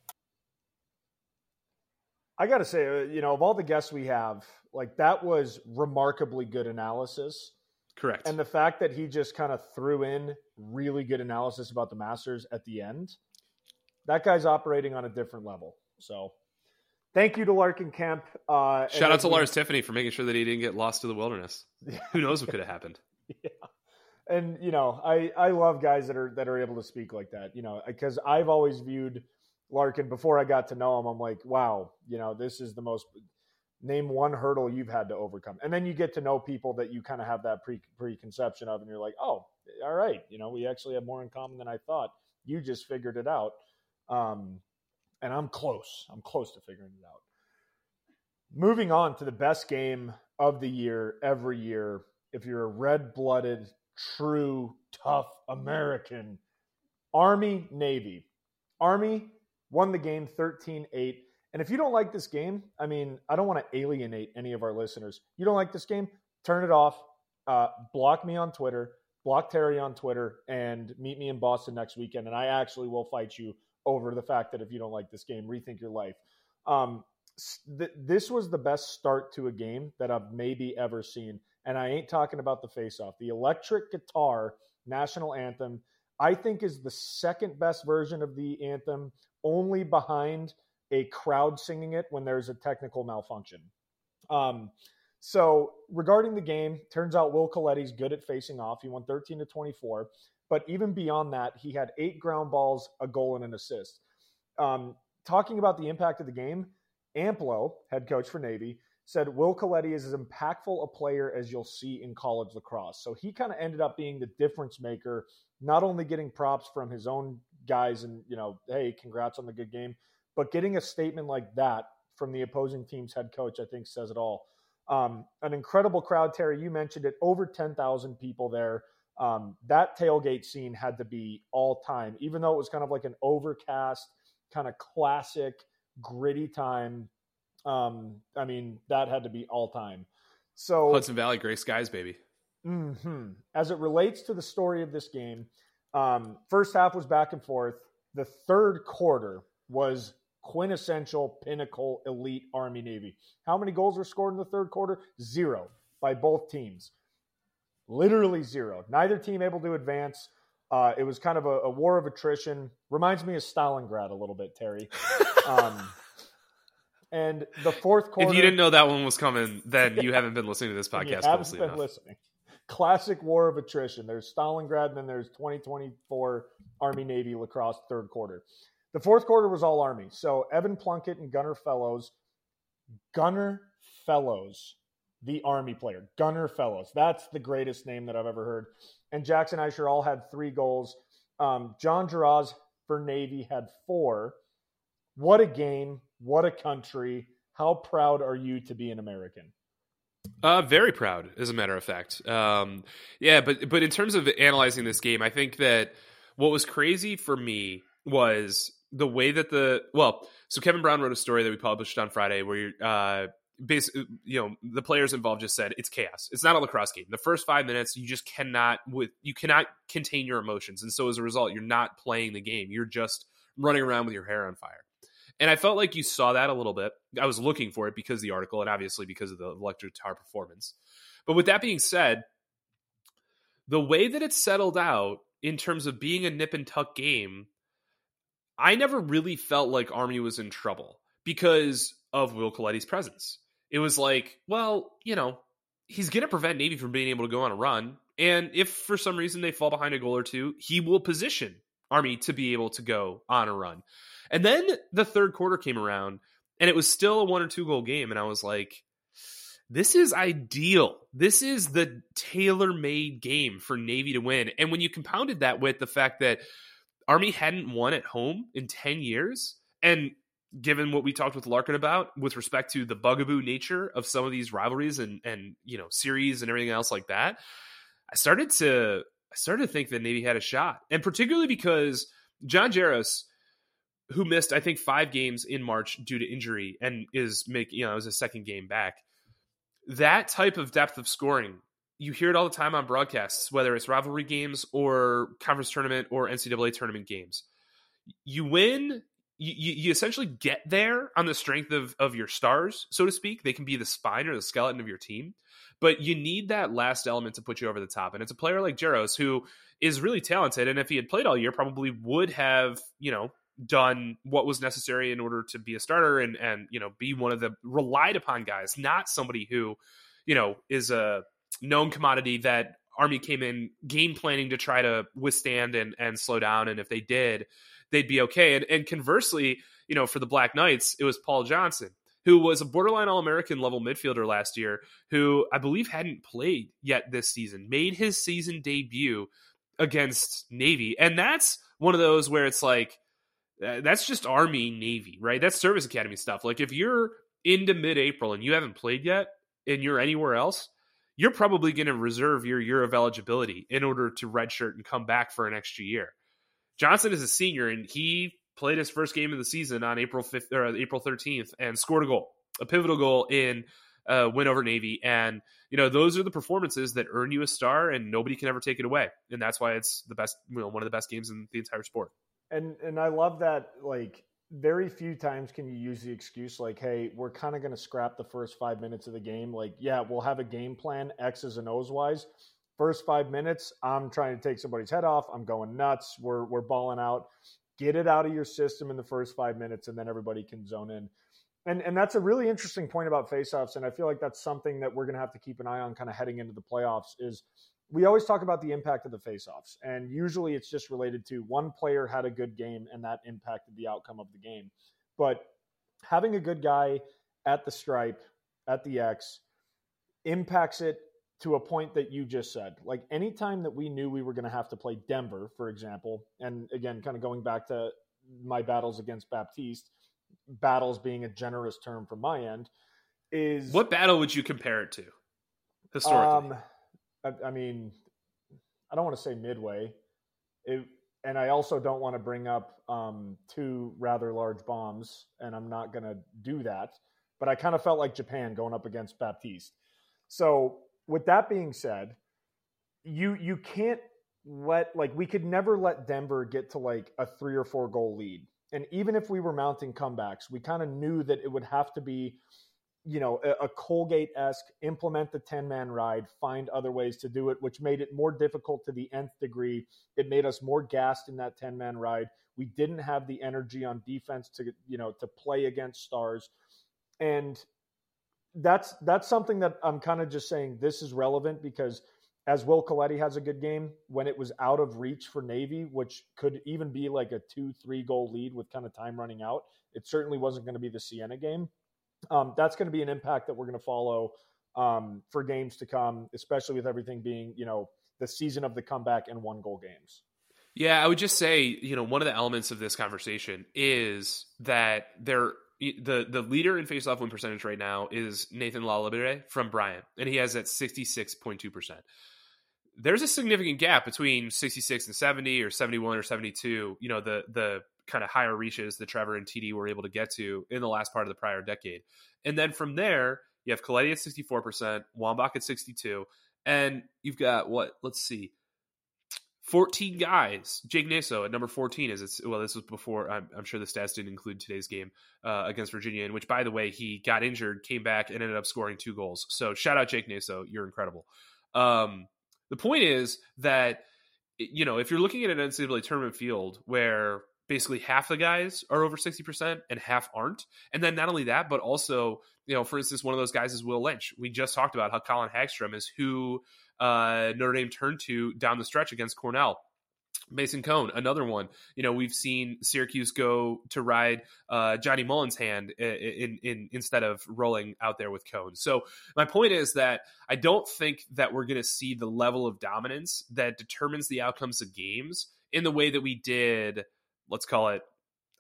I got to say, you know, of all the guests we have, like that was remarkably good analysis. Correct. And the fact that he just kind of threw in really good analysis about the Masters at the end, that guy's operating on a different level. So thank you to Larkin Kemp. Shout out to Lars Tiffany for making sure that he didn't get lost to the wilderness. Who knows what could have happened? Yeah. And, you know, I love guys that are able to speak like that, you know, because I've always viewed Larkin, before I got to know him, I'm like, wow, you know, this is the most – name one hurdle you've had to overcome. And then you get to know people that you kind of have that preconception of, and you're like, oh, all right, you know, we actually have more in common than I thought. You just figured it out. And I'm close. I'm close to figuring it out. Moving on to the best game of the year every year, if you're a red-blooded, true, tough American, Army-Navy. Army won the game 13-8. And if you don't like this game, I mean, I don't want to alienate any of our listeners. You don't like this game? Turn it off. Block me on Twitter. Block Terry on Twitter. And meet me in Boston next weekend. And I actually will fight you over the fact that if you don't like this game, rethink your life. This was the best start to a game that I've maybe ever seen. And I ain't talking about the face-off. The electric guitar national anthem, I think, is the second best version of the anthem, only behind a crowd singing it when there's a technical malfunction. So regarding the game, turns out Will Coletti's good at facing off. He won 13-24. But even beyond that, he had 8 ground balls, a goal, and an assist. Talking about the impact of the game, Amplo, head coach for Navy, said Will Coletti is as impactful a player as you'll see in college lacrosse. So he kind of ended up being the difference maker, not only getting props from his own guys and, you know, hey, congrats on the good game, but getting a statement like that from the opposing team's head coach, I think, says it all. An incredible crowd, Terry. You mentioned it, over 10,000 people there. That tailgate scene had to be all time, even though it was kind of like an overcast, kind of classic, gritty time. I mean, that had to be all time. So Hudson Valley, gray skies, baby. As it relates to the story of this game, first half was back and forth. The third quarter was quintessential, pinnacle, elite Army Navy. How many goals were scored in the third quarter? 0 by both teams. Literally 0. Neither team able to advance. It was kind of a war of attrition. Reminds me of Stalingrad a little bit, Terry. And the fourth quarter. If you didn't know that one was coming, then you haven't been listening to this podcast closely enough. Listening. Classic war of attrition. There's Stalingrad, and then there's 2024 Army-Navy lacrosse third quarter. The fourth quarter was all Army. So Evan Plunkett and Gunnar Fellows, the Army player, Gunnar Fellows. That's the greatest name that I've ever heard. And Jackson Eisher all had 3 goals. John Giraz for Navy had 4. What a game. What a country. How proud are you to be an American? Very proud, as a matter of fact. Yeah, but in terms of analyzing this game, I think that what was crazy for me was the way that so Kevin Brown wrote a story that we published on Friday where basically, the players involved just said it's chaos. It's not a lacrosse game. The first 5 minutes, you just cannot contain your emotions, and so as a result, you're not playing the game. You're just running around with your hair on fire. And I felt like you saw that a little bit. I was looking for it because of the article and obviously because of the electric guitar performance. But with that being said, the way that it settled out in terms of being a nip and tuck game, I never really felt like Army was in trouble because of Will Coletti's presence. It was like, well, he's going to prevent Navy from being able to go on a run. And if for some reason they fall behind a goal or two, he will position Army to be able to go on a run. And then the third quarter came around and it was still a 1 or 2 goal game. And I was like, this is ideal. This is the tailor-made game for Navy to win. And when you compounded that with the fact that Army hadn't won at home in 10 years, and given what we talked with Larkin about with respect to the bugaboo nature of some of these rivalries and series and everything else like that, I started to think that Navy had a shot. And particularly because John Jaros, who missed, I think, 5 games in March due to injury and is is a second game back. That type of depth of scoring, you hear it all the time on broadcasts, whether it's rivalry games or conference tournament or NCAA tournament games. You win, you essentially get there on the strength of your stars, so to speak. They can be the spine or the skeleton of your team, but you need that last element to put you over the top. And it's a player like Jaros who is really talented, and if he had played all year, probably would have, done what was necessary in order to be a starter and be one of the relied upon guys, not somebody who, is a known commodity that Army came in game planning to try to withstand and slow down. And if they did, they'd be okay. And conversely, for the Black Knights, it was Paul Johnson, who was a borderline All-American level midfielder last year, who I believe hadn't played yet this season, made his season debut against Navy. And that's one of those where it's like, that's just Army Navy, right? That's service academy stuff. Like if you're into mid-April and you haven't played yet and you're anywhere else, you're probably going to reserve your year of eligibility in order to redshirt and come back for an extra year. Johnson is a senior and he played his first game of the season on April 5th or April 13th and scored a pivotal goal in win over Navy. And, those are the performances that earn you a star and nobody can ever take it away. And that's why it's the best, one of the best games in the entire sport. And I love that, like, very few times can you use the excuse like, hey, we're kind of going to scrap the first 5 minutes of the game. Like, yeah, we'll have a game plan, X's and O's wise. First 5 minutes, I'm trying to take somebody's head off. I'm going nuts. We're balling out. Get it out of your system in the first 5 minutes, and then everybody can zone in. And that's a really interesting point about faceoffs, and I feel like that's something that we're going to have to keep an eye on kind of heading into the playoffs is we always talk about the impact of the faceoffs, and usually it's just related to one player had a good game and that impacted the outcome of the game. But having a good guy at the stripe, at the X, impacts it to a point that you just said. Like anytime that we knew we were going to have to play Denver, for example, and again, kind of going back to my battles against Baptiste, battles being a generous term from my end, is... What battle would you compare it to historically? I mean, I don't want to say Midway, and I also don't want to bring up 2 rather large bombs, and I'm not going to do that. But I kind of felt like Japan going up against Baptiste. So with that being said, you can't we could never let Denver get to like a 3 or 4 goal lead. And even if we were mounting comebacks, we kind of knew that it would have to be, a Colgate-esque, implement the 10-man ride, find other ways to do it, which made it more difficult to the nth degree. It made us more gassed in that 10-man ride. We didn't have the energy on defense to play against stars. And that's something that I'm kind of just saying this is relevant because as Will Coletti has a good game, when it was out of reach for Navy, which could even be like a 2-3 goal lead with kind of time running out, it certainly wasn't going to be the Siena game. That's going to be an impact that we're going to follow for games to come, especially with everything being, the season of the comeback and 1-goal games. Yeah, I would just say, one of the elements of this conversation is that the leader in faceoff win percentage right now is Nathan Lalibere from Bryant, and he has at 66.2%. There's a significant gap between 66 and 70 or 71 or 72, the kind of higher reaches that Trevor and TD were able to get to in the last part of the prior decade. And then from there, you have Coletti at 64%, Wambach at 62, and you've got 14 guys. Jake Naso at number 14 this was before. I'm sure the stats didn't include today's game against Virginia, in which, by the way, he got injured, came back, and ended up scoring 2 goals. So shout out Jake Naso. You're incredible. The point is that, if you're looking at an NCAA tournament field where basically half the guys are over 60% and half aren't, and then not only that, but also, for instance, one of those guys is Will Lynch. We just talked about how Colin Hagstrom is who Notre Dame turned to down the stretch against Cornell. Mason Cone, another one. We've seen Syracuse go to ride Johnny Mullen's hand in instead of rolling out there with Cone. So my point is that I don't think that we're going to see the level of dominance that determines the outcomes of games in the way that we did, let's call it,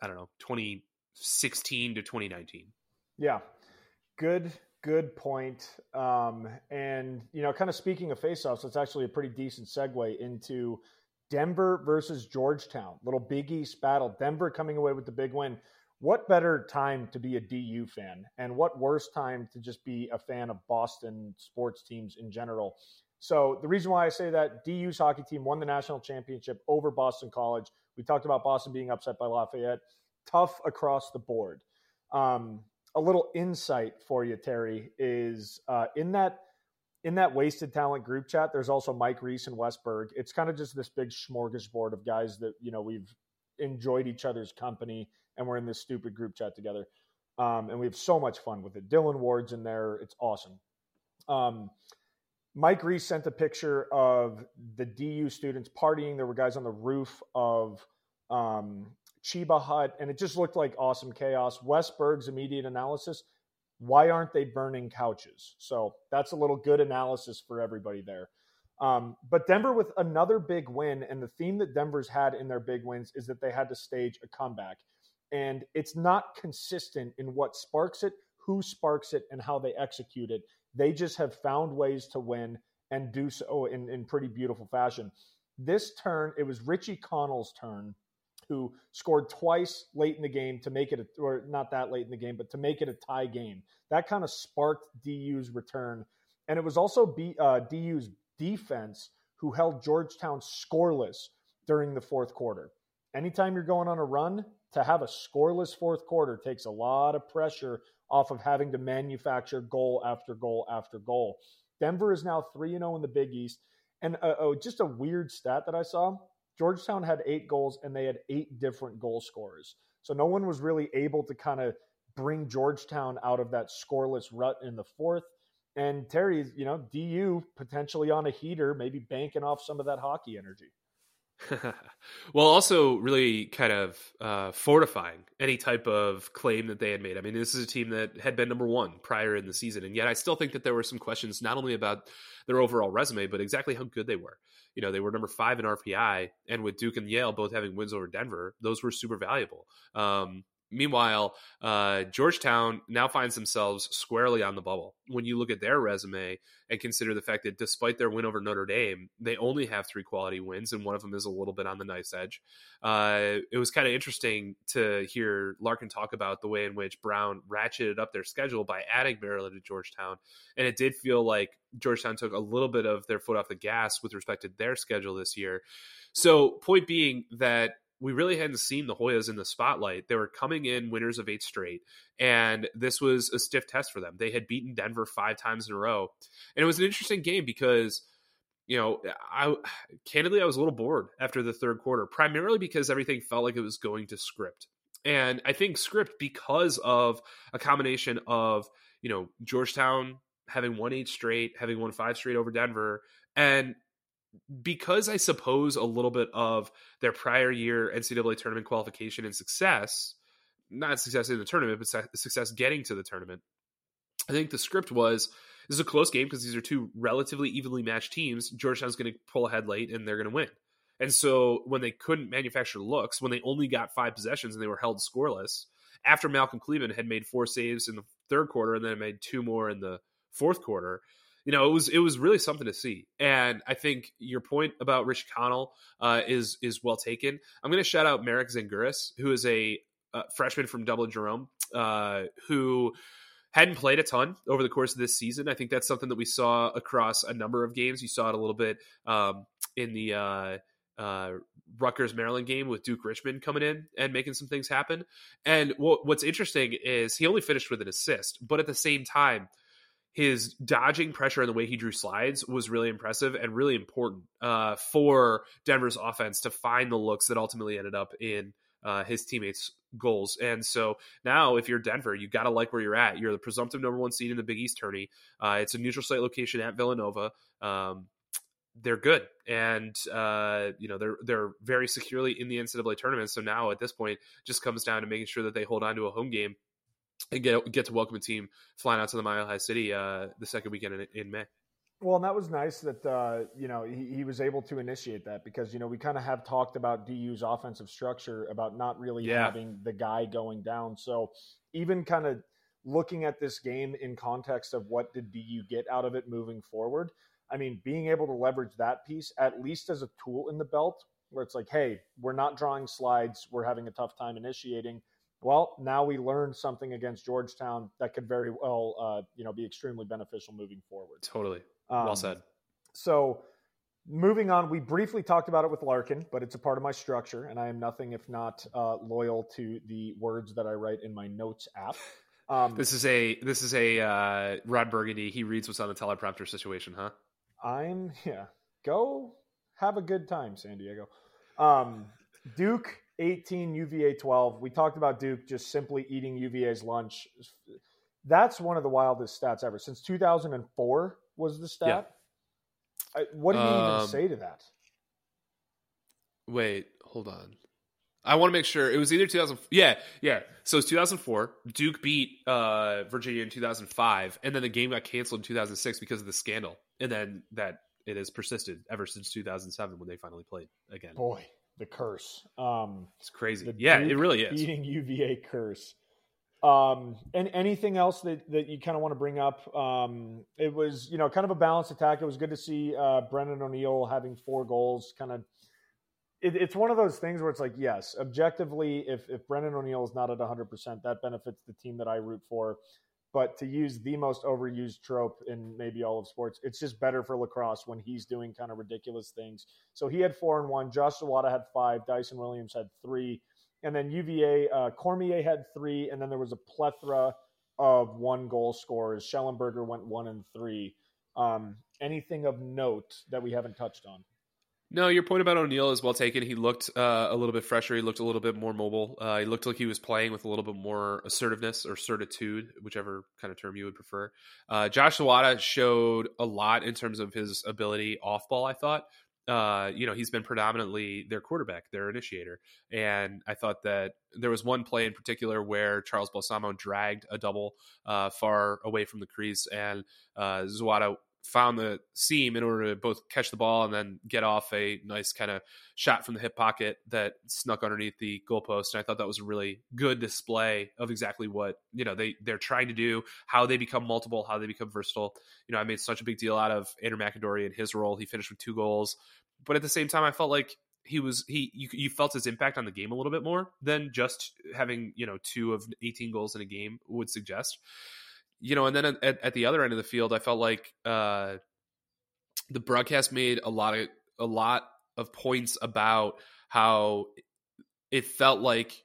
2016 to 2019. Yeah, good point. And, kind of speaking of faceoffs, it's actually a pretty decent segue into Denver versus Georgetown, little Big East battle. Denver coming away with the big win. What better time to be a DU fan, and what worse time to just be a fan of Boston sports teams in general? So the reason why I say that, DU's hockey team won the national championship over Boston College. We talked about Boston being upset by Lafayette. Tough across the board. A little insight for you, Terry, is in that wasted talent group chat, there's also Mike Reese and Wes Berg. It's kind of just this big smorgasbord of guys that, we've enjoyed each other's company, and we're in this stupid group chat together. And we have so much fun with it. Dylan Ward's in there. It's awesome. Mike Reese sent a picture of the DU students partying. There were guys on the roof of Chiba Hut, and it just looked like awesome chaos. Wes Berg's immediate analysis: why aren't they burning couches? So that's a little good analysis for everybody there. But Denver with another big win, and the theme that Denver's had in their big wins is that they had to stage a comeback. And it's not consistent in what sparks it, who sparks it, and how they execute it. They just have found ways to win and do so in pretty beautiful fashion. This turn, it was Richie Connell's turn, who scored twice late in the game to make it, or not that late in the game, but to make it a tie game. That kind of sparked DU's return. And it was also DU's defense who held Georgetown scoreless during the fourth quarter. Anytime you're going on a run, to have a scoreless fourth quarter takes a lot of pressure off of having to manufacture goal after goal after goal. Denver is now 3-0 in the Big East. And just a weird stat that I saw, Georgetown had 8 goals and they had 8 different goal scorers. So no one was really able to kind of bring Georgetown out of that scoreless rut in the fourth. And Terry, DU potentially on a heater, maybe banking off some of that hockey energy. Well, also really kind of fortifying any type of claim that they had made. I mean, this is a team that had been number 1 prior in the season, and yet I still think that there were some questions not only about their overall resume, but exactly how good they were. They were number 5 in RPI, and with Duke and Yale both having wins over Denver, those were super valuable. Meanwhile, Georgetown now finds themselves squarely on the bubble. When you look at their resume and consider the fact that despite their win over Notre Dame, they only have 3 quality wins, and one of them is a little bit on the nice edge. It was kind of interesting to hear Larkin talk about the way in which Brown ratcheted up their schedule by adding Maryland to Georgetown. And it did feel like Georgetown took a little bit of their foot off the gas with respect to their schedule this year. So point being that we really hadn't seen the Hoyas in the spotlight. They were coming in winners of 8 straight, and this was a stiff test for them. They had beaten Denver 5 times in a row, and it was an interesting game because, I was a little bored after the third quarter, primarily because everything felt like it was going to script. And I think script because of a combination of, Georgetown having won 8 straight, having won 5 straight over Denver, and because I suppose a little bit of their prior year NCAA tournament qualification and success, not success in the tournament, but success getting to the tournament. I think the script was, this is a close game because these are 2 relatively evenly matched teams. Georgetown's going to pull ahead late and they're going to win. And so when they couldn't manufacture looks, when they only got 5 possessions and they were held scoreless, after Malcolm Kleeman had made 4 saves in the third quarter and then made 2 more in the fourth quarter, it was really something to see. And I think your point about Rich Connell is well taken. I'm going to shout out Marek Zanguris, who is a freshman from Dublin Jerome, who hadn't played a ton over the course of this season. I think that's something that we saw across a number of games. You saw it a little bit in the Rutgers Maryland game with Duke Richmond coming in and making some things happen. And what's interesting is he only finished with an assist, but at the same time, his dodging pressure and the way he drew slides was really impressive and really important for Denver's offense to find the looks that ultimately ended up in his teammates' goals. And so now if you're Denver, you got to like where you're at. You're the presumptive number 1 seed in the Big East tourney. It's a neutral site location at Villanova. They're good. And, they're very securely in the NCAA tournament. So now at this point, just comes down to making sure that they hold on to a home game and get to welcome a team flying out to the Mile High City the second weekend in May. Well, and that was nice that, he was able to initiate that because, we kind of have talked about DU's offensive structure, about not really having the guy going down. So even kind of looking at this game in context of what did DU get out of it moving forward, I mean, being able to leverage that piece, at least as a tool in the belt, where it's like, hey, we're not drawing slides, we're having a tough time initiating. Well, now we learned something against Georgetown that could very well, be extremely beneficial moving forward. Totally. Well said. So moving on, we briefly talked about it with Larkin, but it's a part of my structure, and I am nothing if not loyal to the words that I write in my notes app. This is a Rod Burgundy. He reads what's on the teleprompter situation, huh? Go have a good time, San Diego. Duke 18, UVA 12. We talked about Duke just simply eating UVA's lunch. That's one of the wildest stats ever. Since 2004 was the stat. Yeah. What do you even say to that? Wait, hold on. I want to make sure. It was either 2000. Yeah. So it's 2004. Duke beat Virginia in 2005, and then the game got canceled in 2006 because of the scandal. And then it has persisted ever since 2007 when they finally played again. Boy, the curse. It's crazy. It really is. Beating UVA curse. And anything else that you kind of want to bring up? It was, kind of a balanced attack. It was good to see Brennan O'Neill having 4 goals. Kind of, it's one of those things where it's like, yes, objectively, if Brennan O'Neill is not at 100%, that benefits the team that I root for. But to use the most overused trope in maybe all of sports, it's just better for lacrosse when he's doing kind of ridiculous things. So he had 4 and 1. Josh Zawada had 5. Dyson Williams had 3. And then UVA, Cormier had 3. And then there was a plethora of 1-goal scorers. Schellenberger went 1 and 3. Anything of note that we haven't touched on? No, your point about O'Neill is well taken. He looked a little bit fresher. He looked a little bit more mobile. He looked like he was playing with a little bit more assertiveness or certitude, whichever kind of term you would prefer. Josh Zawada showed a lot in terms of his ability off ball, I thought. He's been predominantly their quarterback, their initiator. And I thought that there was one play in particular where Charles Balsamo dragged a double far away from the crease, and Zawada found the seam in order to both catch the ball and then get off a nice kind of shot from the hip pocket that snuck underneath the goalpost. And I thought that was a really good display of exactly what, they're trying to do, how they become multiple, how they become versatile. I made such a big deal out of Andrew McAdory and his role. He finished with 2 goals, but at the same time, I felt like you felt his impact on the game a little bit more than just having, 2 of 18 goals in a game would suggest. And then at the other end of the field, I felt like the broadcast made a lot of points about how it felt like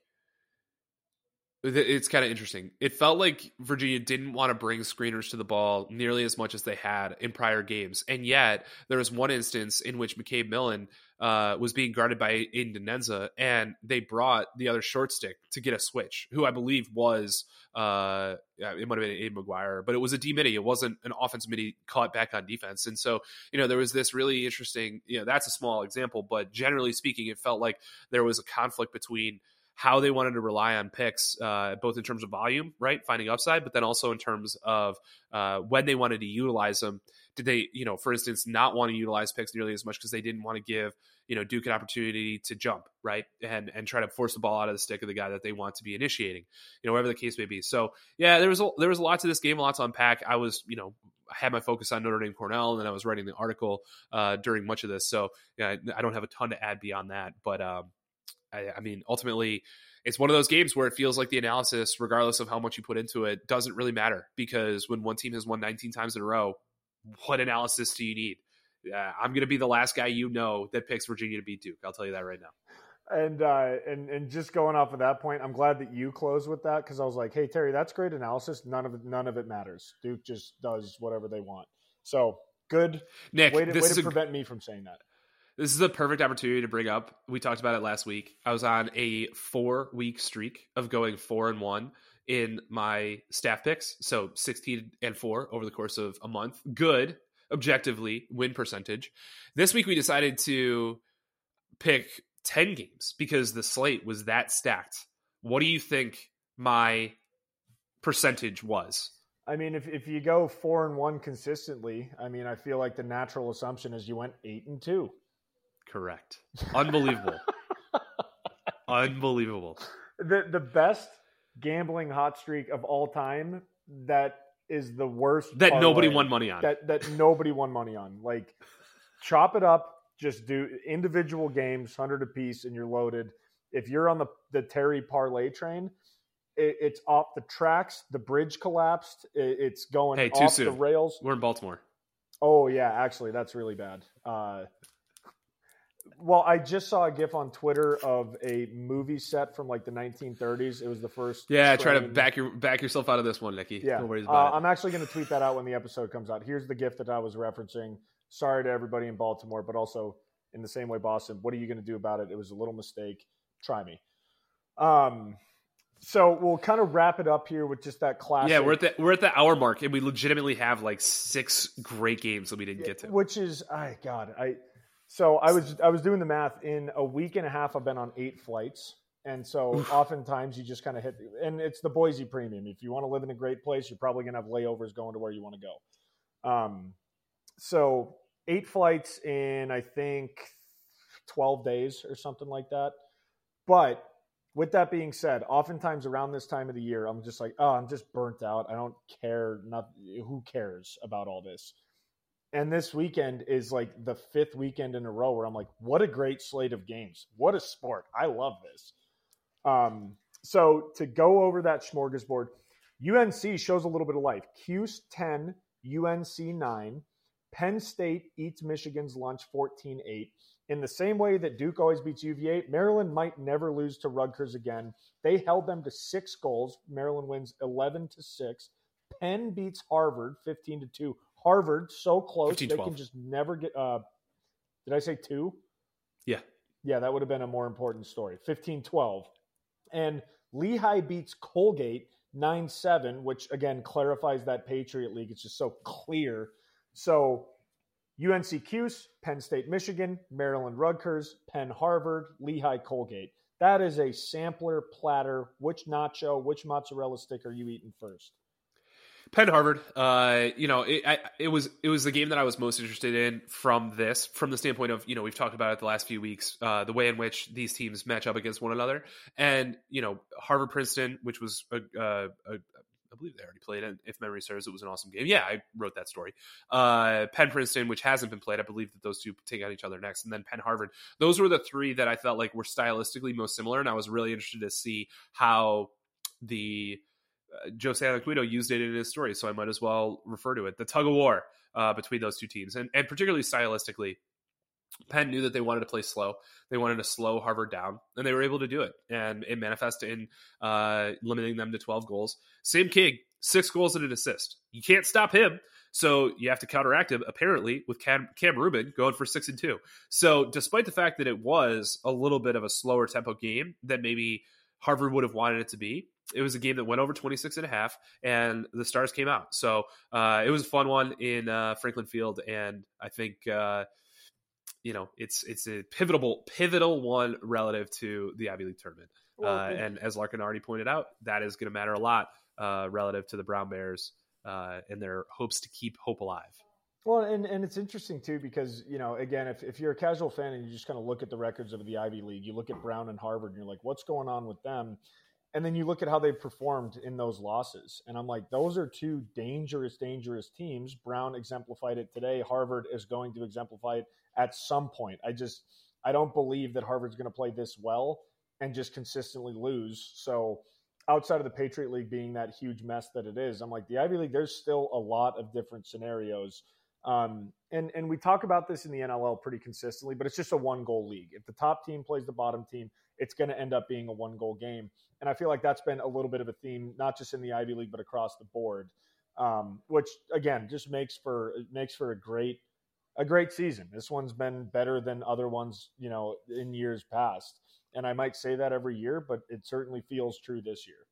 it's kind of interesting. It felt like Virginia didn't want to bring screeners to the ball nearly as much as they had in prior games. And yet there was one instance in which McCabe Millen was being guarded by Aiden Denenza, and they brought the other short stick to get a switch, who I believe was, it might have been Aiden McGuire, but it was a D midi. It wasn't an offensive midi caught back on defense. And so, there was this really interesting, that's a small example, but generally speaking, it felt like there was a conflict between how they wanted to rely on picks, both in terms of volume, right, finding upside, but then also in terms of when they wanted to utilize them. Did they, for instance, not want to utilize picks nearly as much because they didn't want to give, Duke an opportunity to jump, right, and try to force the ball out of the stick of the guy that they want to be initiating, whatever the case may be. So, yeah, there was a lot to this game, a lot to unpack. I was, I had my focus on Notre Dame Cornell, and then I was writing the article during much of this. So, yeah, I don't have a ton to add beyond that, but I mean, ultimately, it's one of those games where it feels like the analysis, regardless of how much you put into it, doesn't really matter, because when one team has won 19 times in a row, what analysis do you need? I'm going to be the last guy that picks Virginia to beat Duke. I'll tell you that right now. And just going off of that point, I'm glad that you closed with that, because I was like, hey, Terry, that's great analysis. None of it matters. Duke just does whatever they want. So good. Nick, way to prevent me from saying that. This is a perfect opportunity to bring up. We talked about it last week. I was on a 4-week streak of going 4-1 in my staff picks. So 16-4 over the course of a month. Good, objectively, win percentage. This week we decided to pick 10 games because the slate was that stacked. What do you think my percentage was? I mean, if you go 4-1 consistently, I mean, I feel like the natural assumption is you went 8-2. Correct. Unbelievable. Unbelievable. The best gambling hot streak of all time that is the worst that nobody won money on. That nobody won money on. Like, chop it up, just do individual games, 100 apiece, and you're loaded. If you're on the Terry parlay train, it's off the tracks. The bridge collapsed. It's going off the rails. We're in Baltimore. Oh, yeah. Actually, that's really bad. Well, I just saw a GIF on Twitter of a movie set from like the 1930s. It was the first. Yeah, try to back yourself out of this one, Nicky. Yeah, no worries about it. I'm actually going to tweet that out when the episode comes out. Here's the GIF that I was referencing. Sorry to everybody in Baltimore, but also in the same way, Boston. What are you going to do about it? It was a little mistake. Try me. So we'll kind of wrap it up here with just that classic. Yeah, we're at the hour mark, and we legitimately have like 6 great games that we didn't get to. Which is, So I was doing the math. In a week and a half, I've been on 8 flights. And so oftentimes you just kind of hit – and it's the Boise Premium. If you want to live in a great place, you're probably going to have layovers going to where you want to go. So 8 flights in, I think, 12 days or something like that. But with that being said, oftentimes around this time of the year, I'm just like, I'm just burnt out. I don't care. Who cares about all this? And this weekend is like the 5th weekend in a row where I'm like, what a great slate of games. What a sport. I love this. So to go over that smorgasbord, UNC shows a little bit of life. Cuse 10, UNC 9. Penn State eats Michigan's lunch 14-8. In the same way that Duke always beats UVA, Maryland might never lose to Rutgers again. They held them to 6 goals. Maryland wins 11-6. Penn beats Harvard 15-2. Harvard so close 15-12. They can just never get. Did I say 2? Yeah. Yeah, that would have been a more important story. 15-12. And Lehigh beats Colgate 9-7, which again clarifies that Patriot League. It's just so clear. So UNC Cuse, Penn State Michigan, Maryland Rutgers, Penn Harvard, Lehigh Colgate. That is a sampler platter. Which nacho, which mozzarella stick are you eating first? Penn Harvard, it was the game that I was most interested in from the standpoint of, we've talked about it the last few weeks, the way in which these teams match up against one another. And, Harvard Princeton, which was, I believe they already played it. If memory serves, it was an awesome game. Yeah, I wrote that story. Penn Princeton, which hasn't been played. I believe that those two take on each other next. And then Penn Harvard. Those were the 3 that I felt like were stylistically most similar. And I was really interested to see how the Joe Santacquito used it in his story, so I might as well refer to it. The tug of war between those two teams, and particularly stylistically, Penn knew that they wanted to play slow. They wanted to slow Harvard down, and they were able to do it. And it manifested in limiting them to 12 goals. Sam King, 6 goals and an assist. You can't stop him. So you have to counteract him, apparently, with Cam Rubin going for 6 and 2. So despite the fact that it was a little bit of a slower tempo game than maybe Harvard would have wanted it to be, it was a game that went over 26.5, and the Stars came out. So it was a fun one in Franklin Field, and I think it's a pivotal one relative to the Ivy League tournament. And as Larkin already pointed out, that is going to matter a lot relative to the Brown Bears and their hopes to keep hope alive. Well, and it's interesting too, because, again, if you're a casual fan and you just kind of look at the records of the Ivy League, you look at Brown and Harvard and you're like, what's going on with them? And then you look at how they performed in those losses. And I'm like, those are two dangerous teams. Brown exemplified it today. Harvard is going to exemplify it at some point. I don't believe that Harvard's going to play this well and just consistently lose. So outside of the Patriot League being that huge mess that it is, I'm like, the Ivy League, there's still a lot of different scenarios. And we talk about this in the NLL pretty consistently, but it's just a 1-goal league. If the top team plays the bottom team, it's going to end up being a 1-goal game. And I feel like that's been a little bit of a theme, not just in the Ivy League, but across the board, which again, just makes for a great season. This one's been better than other ones, in years past. And I might say that every year, but it certainly feels true this year.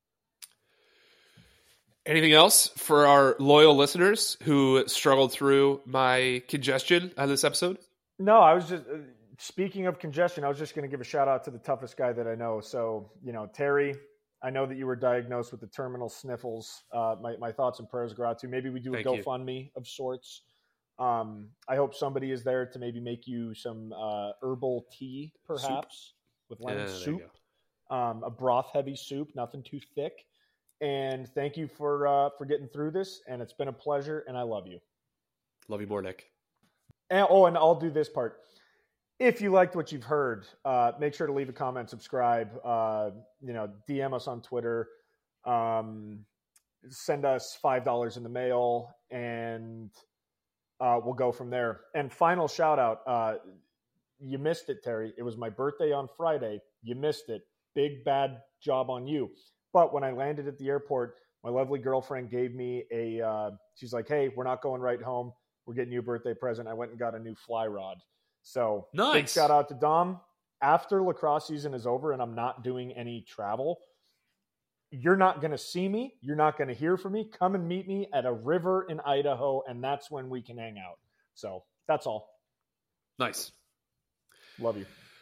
Anything else for our loyal listeners who struggled through my congestion on this episode? No, I was just speaking of congestion. I was just going to give a shout out to the toughest guy that I know. So, Terry, I know that you were diagnosed with the terminal sniffles. My thoughts and prayers go out to you. Maybe we do a GoFundMe of sorts. I hope somebody is there to maybe make you some herbal tea, perhaps, with lemon soup. A broth-heavy soup, nothing too thick. And thank you for getting through this. And it's been a pleasure, and I love you. Love you more, Nick. And I'll do this part. If you liked what you've heard, make sure to leave a comment, subscribe, DM us on Twitter, send us $5 in the mail, and we'll go from there. And final shout out, you missed it, Terry. It was my birthday on Friday. You missed it. Big bad job on you. But when I landed at the airport, my lovely girlfriend gave me she's like, hey, we're not going right home. We're getting you a birthday present. I went and got a new fly rod. So nice. Big shout out to Dom. After lacrosse season is over and I'm not doing any travel, you're not going to see me. You're not going to hear from me. Come and meet me at a river in Idaho, and that's when we can hang out. So that's all. Nice. Love you.